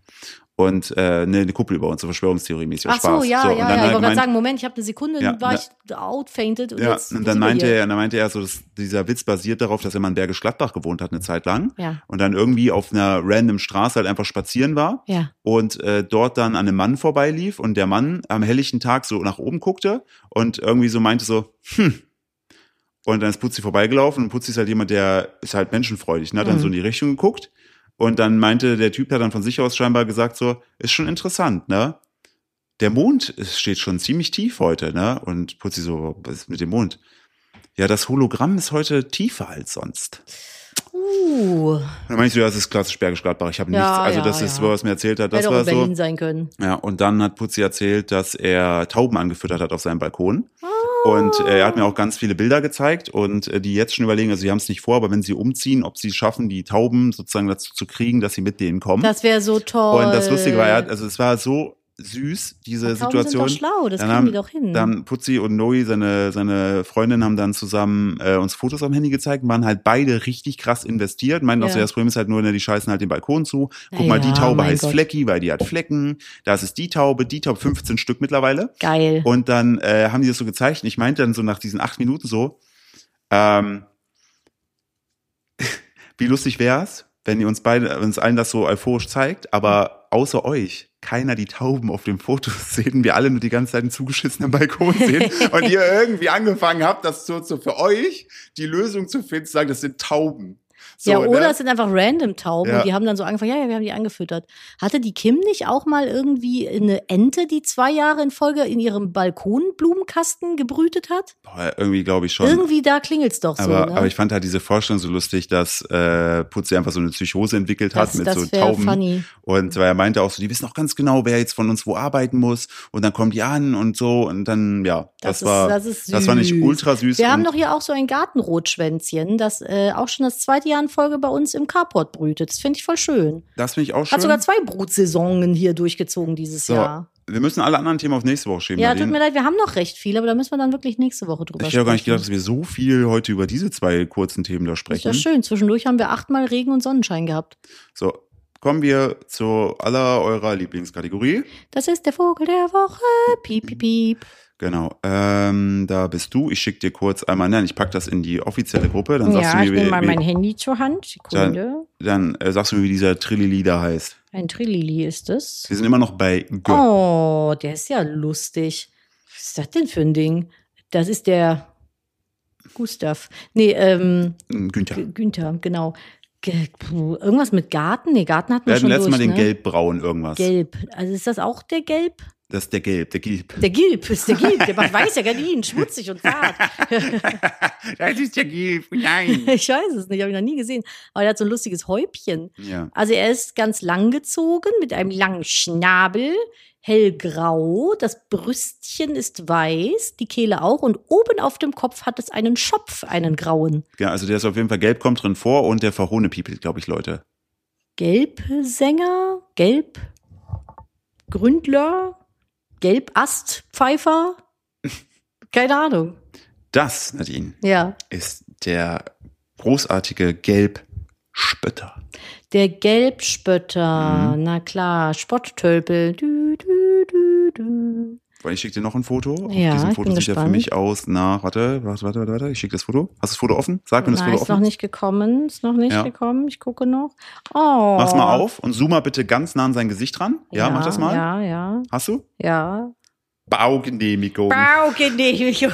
Und äh, ne, eine Kuppel über uns, so Verschwörungstheorie-mäßig. Ach so, Spaß. ja, so, ja, und ja. dann Ich hat er wollte gerade gemeint- sagen, Moment, ich habe eine Sekunde, Ja, dann war ne- ich outfainted. Und Ja, jetzt und sind dann wir meinte hier. er, dann meinte er so, dass dieser Witz basiert darauf, dass er mal in Bergisch Gladbach gewohnt hat eine Zeit lang Ja, und dann irgendwie auf einer random Straße halt einfach spazieren war ja. und äh, dort dann an einem Mann vorbeilief und der Mann am helllichten Tag so nach oben guckte und irgendwie so meinte so, hm. Und dann ist Putzi vorbeigelaufen und Putzi ist halt jemand, der ist halt menschenfreudig, ne? Hat dann Mhm. so in die Richtung geguckt und dann meinte der Typ, hat dann von sich aus scheinbar gesagt so, ist schon interessant, ne? Der Mond ist- steht schon ziemlich tief heute, ne? Und Putzi so, was ist mit dem Mond? Ja, das Hologramm ist heute tiefer als sonst. Uh, Dann meinte ich so, ja, das ist klassisch Bergisch Gladbach. Ich habe Ja, nichts, also ja, das ist, ja. was er mir erzählt hat, das hätte auch war in Berlin so. sein können. Ja, und dann hat Putzi erzählt, dass er Tauben angefüttert hat auf seinem Balkon. Und äh, er hat mir auch ganz viele Bilder gezeigt und äh, die jetzt schon überlegen, also sie haben es nicht vor, aber wenn sie umziehen, ob sie es schaffen, die Tauben sozusagen dazu zu kriegen, dass sie mit denen kommen. Das wäre so toll. Und das Lustige war, er hat, also es war so süß, diese Tauben Situation. sind doch schlau, das dann kriegen haben, die doch hin. Dann Putzi und Noe, seine, seine Freundin, haben dann zusammen äh, uns Fotos am Handy gezeigt, waren halt beide richtig krass investiert, meinten Ja. auch so, das Problem ist halt nur, ne, die scheißen halt den Balkon zu. Guck Ja, mal, die Taube mein heißt Gott. Flecki, weil die hat Flecken. Das ist die Taube, die Taube, fünfzehn Stück mittlerweile. Geil. Und dann äh, haben die das so gezeigt und ich meinte dann so nach diesen acht Minuten so, ähm, wie lustig wär's, wenn ihr uns beide, uns allen das so euphorisch zeigt, aber außer euch keiner die Tauben auf dem Foto sehen, wir alle nur die ganze Zeit einen zugeschissenen Balkon sehen und ihr irgendwie angefangen habt, das so, so für euch die Lösung zu finden, zu sagen, das sind Tauben. So, ja, oder ne? es sind einfach random Tauben Ja. und die haben dann so angefangen, ja, ja, wir haben die angefüttert. Hatte die Kim nicht auch mal irgendwie eine Ente, die zwei Jahre in Folge in ihrem Balkonblumenkasten gebrütet hat? Boah, irgendwie glaube ich schon. Irgendwie da klingelt's doch so. Aber, ne? aber ich fand halt diese Vorstellung so lustig, dass äh, Putzi einfach so eine Psychose entwickelt hat das, mit das so wär Tauben. funny. Und weil er meinte auch so, die wissen auch ganz genau, wer jetzt von uns wo arbeiten muss. Und dann kommen die an und so. Und dann, ja, das, Das ist- war das ist das war nicht süß. ultra süß. Wir haben und doch hier auch so ein Gartenrotschwänzchen, das äh, auch schon das zweite Jahr in Folge bei uns im Carport brütet. Das finde ich voll schön. das finde ich auch schön. Hat sogar zwei Brutsaisonen hier durchgezogen dieses so, Jahr. wir müssen alle anderen Themen auf nächste Woche schieben. Ja, Nadine. tut mir leid, wir haben noch recht viel, aber da müssen wir dann wirklich nächste Woche drüber Ich sprechen. hätte auch gar nicht gedacht, dass wir so viel heute über diese zwei kurzen Themen da Ist sprechen. ja schön. Zwischendurch haben wir achtmal Regen und Sonnenschein gehabt. So, kommen wir zu aller eurer Lieblingskategorie. Das ist der Vogel der Woche. Piep, piep, piep. Genau, ähm, da bist du. Ich schicke dir kurz einmal, nein, ich pack das in die offizielle Gruppe. Dann sagst Ja, du ich mir, nehme wie, mal wie, mein Handy zur Hand. Sekunde. dann äh, sagst du mir, wie dieser Trilili da heißt. Ein Trilili ist es. Wir sind immer noch bei G. Oh, der ist ja lustig. Was ist das denn für ein Ding? Das ist der Gustav. Nee, ähm, Günther. G- Günther, genau. Ge- puh, irgendwas mit Garten? Nee, Garten hatten Wir wir hatten schon letztes durch, Mal den ne? gelbbraun irgendwas. Gelb. Also ist das auch der Gelb? Das ist der Gelb, der Gilb. Der Gilb ist der Gilb. Der macht weiße Gardinen, schmutzig und zart. Das ist der Gilb, nein. Ich weiß es nicht, habe ich noch nie gesehen. Aber er hat so ein lustiges Häubchen. Ja. Also er ist ganz lang gezogen mit einem langen Schnabel, hellgrau. Das Brüstchen ist weiß, die Kehle auch. Und oben auf dem Kopf hat es einen Schopf, einen grauen. ja, also der ist auf jeden Fall gelb, kommt drin vor und der Verhohne piepelt, glaube ich, Leute. Gelbsänger, Gelb, Gründler, Gelbastpfeifer. Keine Ahnung. Das, Nadine, Ja. ist der großartige Gelbspötter. Der Gelbspötter, Mhm. na klar, Spotttölpel. Du, du, du, du. Weil ich schicke dir noch ein Foto. Auf Ja, diesem ich Foto bin sieht er für gespannt. mich aus nach, warte, warte, warte, warte, warte. Ich schicke das Foto. Hast du das Foto offen? Sag mir das Nein, Foto ist noch offen. nicht gekommen, ist noch nicht Ja. gekommen. Ich gucke noch. Oh. Mach's mal auf und zoom mal bitte ganz nah an sein Gesicht ran. Ja, mach das mal. Ja, ja, Hast du? ja. Baugenehmigung. Baugenehmigung.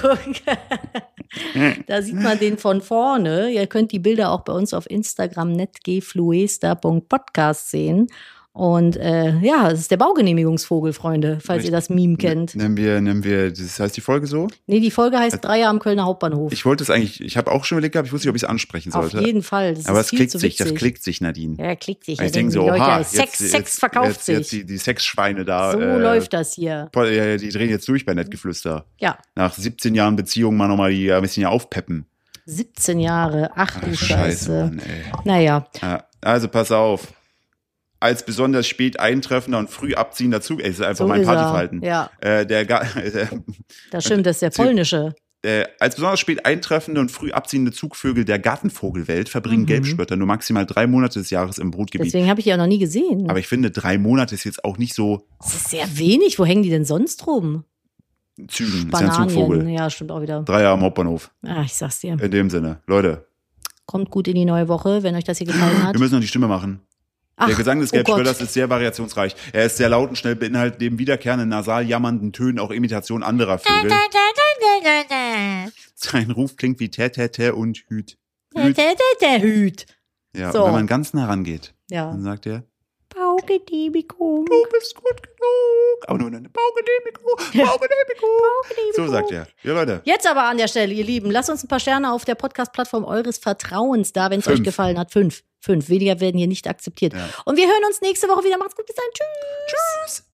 Da sieht man den von vorne. Ihr könnt die Bilder auch bei uns auf Instagram netgefluester punkt podcast sehen. Und äh, ja, es ist der Baugenehmigungsvogel, Freunde, falls Richtig. ihr das Meme kennt. Nennen wir, nennen wir, das heißt die Folge so? Nee, die Folge heißt Dreier am Kölner Hauptbahnhof. Ich wollte es eigentlich, ich habe auch schon überlegt gehabt, ich wusste nicht, ob ich es ansprechen Auf sollte. jeden Fall. Das Aber ist es viel klickt zu sich, das witzig. klickt sich, Nadine. Ja, klickt sich. Weil Ja, ich denke die so, Leute, oha, Sex, jetzt, Sex jetzt, verkauft jetzt, sich. jetzt die, die Sexschweine da. So äh, läuft das hier. voll, ja, die drehen jetzt durch bei Nettgeflüster. Ja, Nach siebzehn Jahren Beziehung mal nochmal die ein bisschen hier aufpeppen. siebzehn Jahre. Ach du Ach, Scheiße. Mann, ey. Naja, Ja, also pass auf. Als besonders spät eintreffender und früh abziehender Zug, ey, das ist einfach so mein ist er. Partyverhalten. Ja, Äh, der, Ga- äh, das stimmt, das ist der Zug- polnische. äh, als besonders spät eintreffende und früh abziehende Zugvögel der Gartenvogelwelt verbringen Mhm. Gelbspötter nur maximal drei Monate des Jahres im Brutgebiet. Deswegen habe ich die auch noch nie gesehen. Aber ich finde, drei Monate ist jetzt auch nicht so Das ist sehr wenig. Wo hängen die denn sonst rum? Zügen. Ist ja ein Spanien. Zugvogel. Ja, stimmt auch wieder. Drei Jahre am Hauptbahnhof. Ah, ich sag's dir. In dem Sinne. Leute, Kommt gut in die neue Woche, wenn euch das hier gefallen hat. wir müssen noch die Stimme machen. Ach, Der Gesang des oh Gott. Gelbspötters ist sehr variationsreich. Er ist sehr laut und schnell, beinhaltet neben wiederkehrenden nasal jammernden Tönen auch Imitationen anderer Vögel. Sein Ruf klingt wie tä, tä, tä und hüt. Der, Hüt. der, der, der Hüt. Ja, So. und wenn man ganz nah rangeht, Ja. dann sagt er, Baugenehmigung. du bist gut genug. Aber nur eine Baugenehmigung, Baugenehmigung. So sagt er. Ja, Leute. Jetzt aber an der Stelle, ihr Lieben, lasst uns ein paar Sterne auf der Podcast-Plattform eures Vertrauens da, wenn es Fünf. euch gefallen hat. Fünf. Fünf. Weniger werden hier nicht akzeptiert. Ja. Und wir hören uns nächste Woche wieder. Macht's gut, bis dann. Tschüss. Tschüss.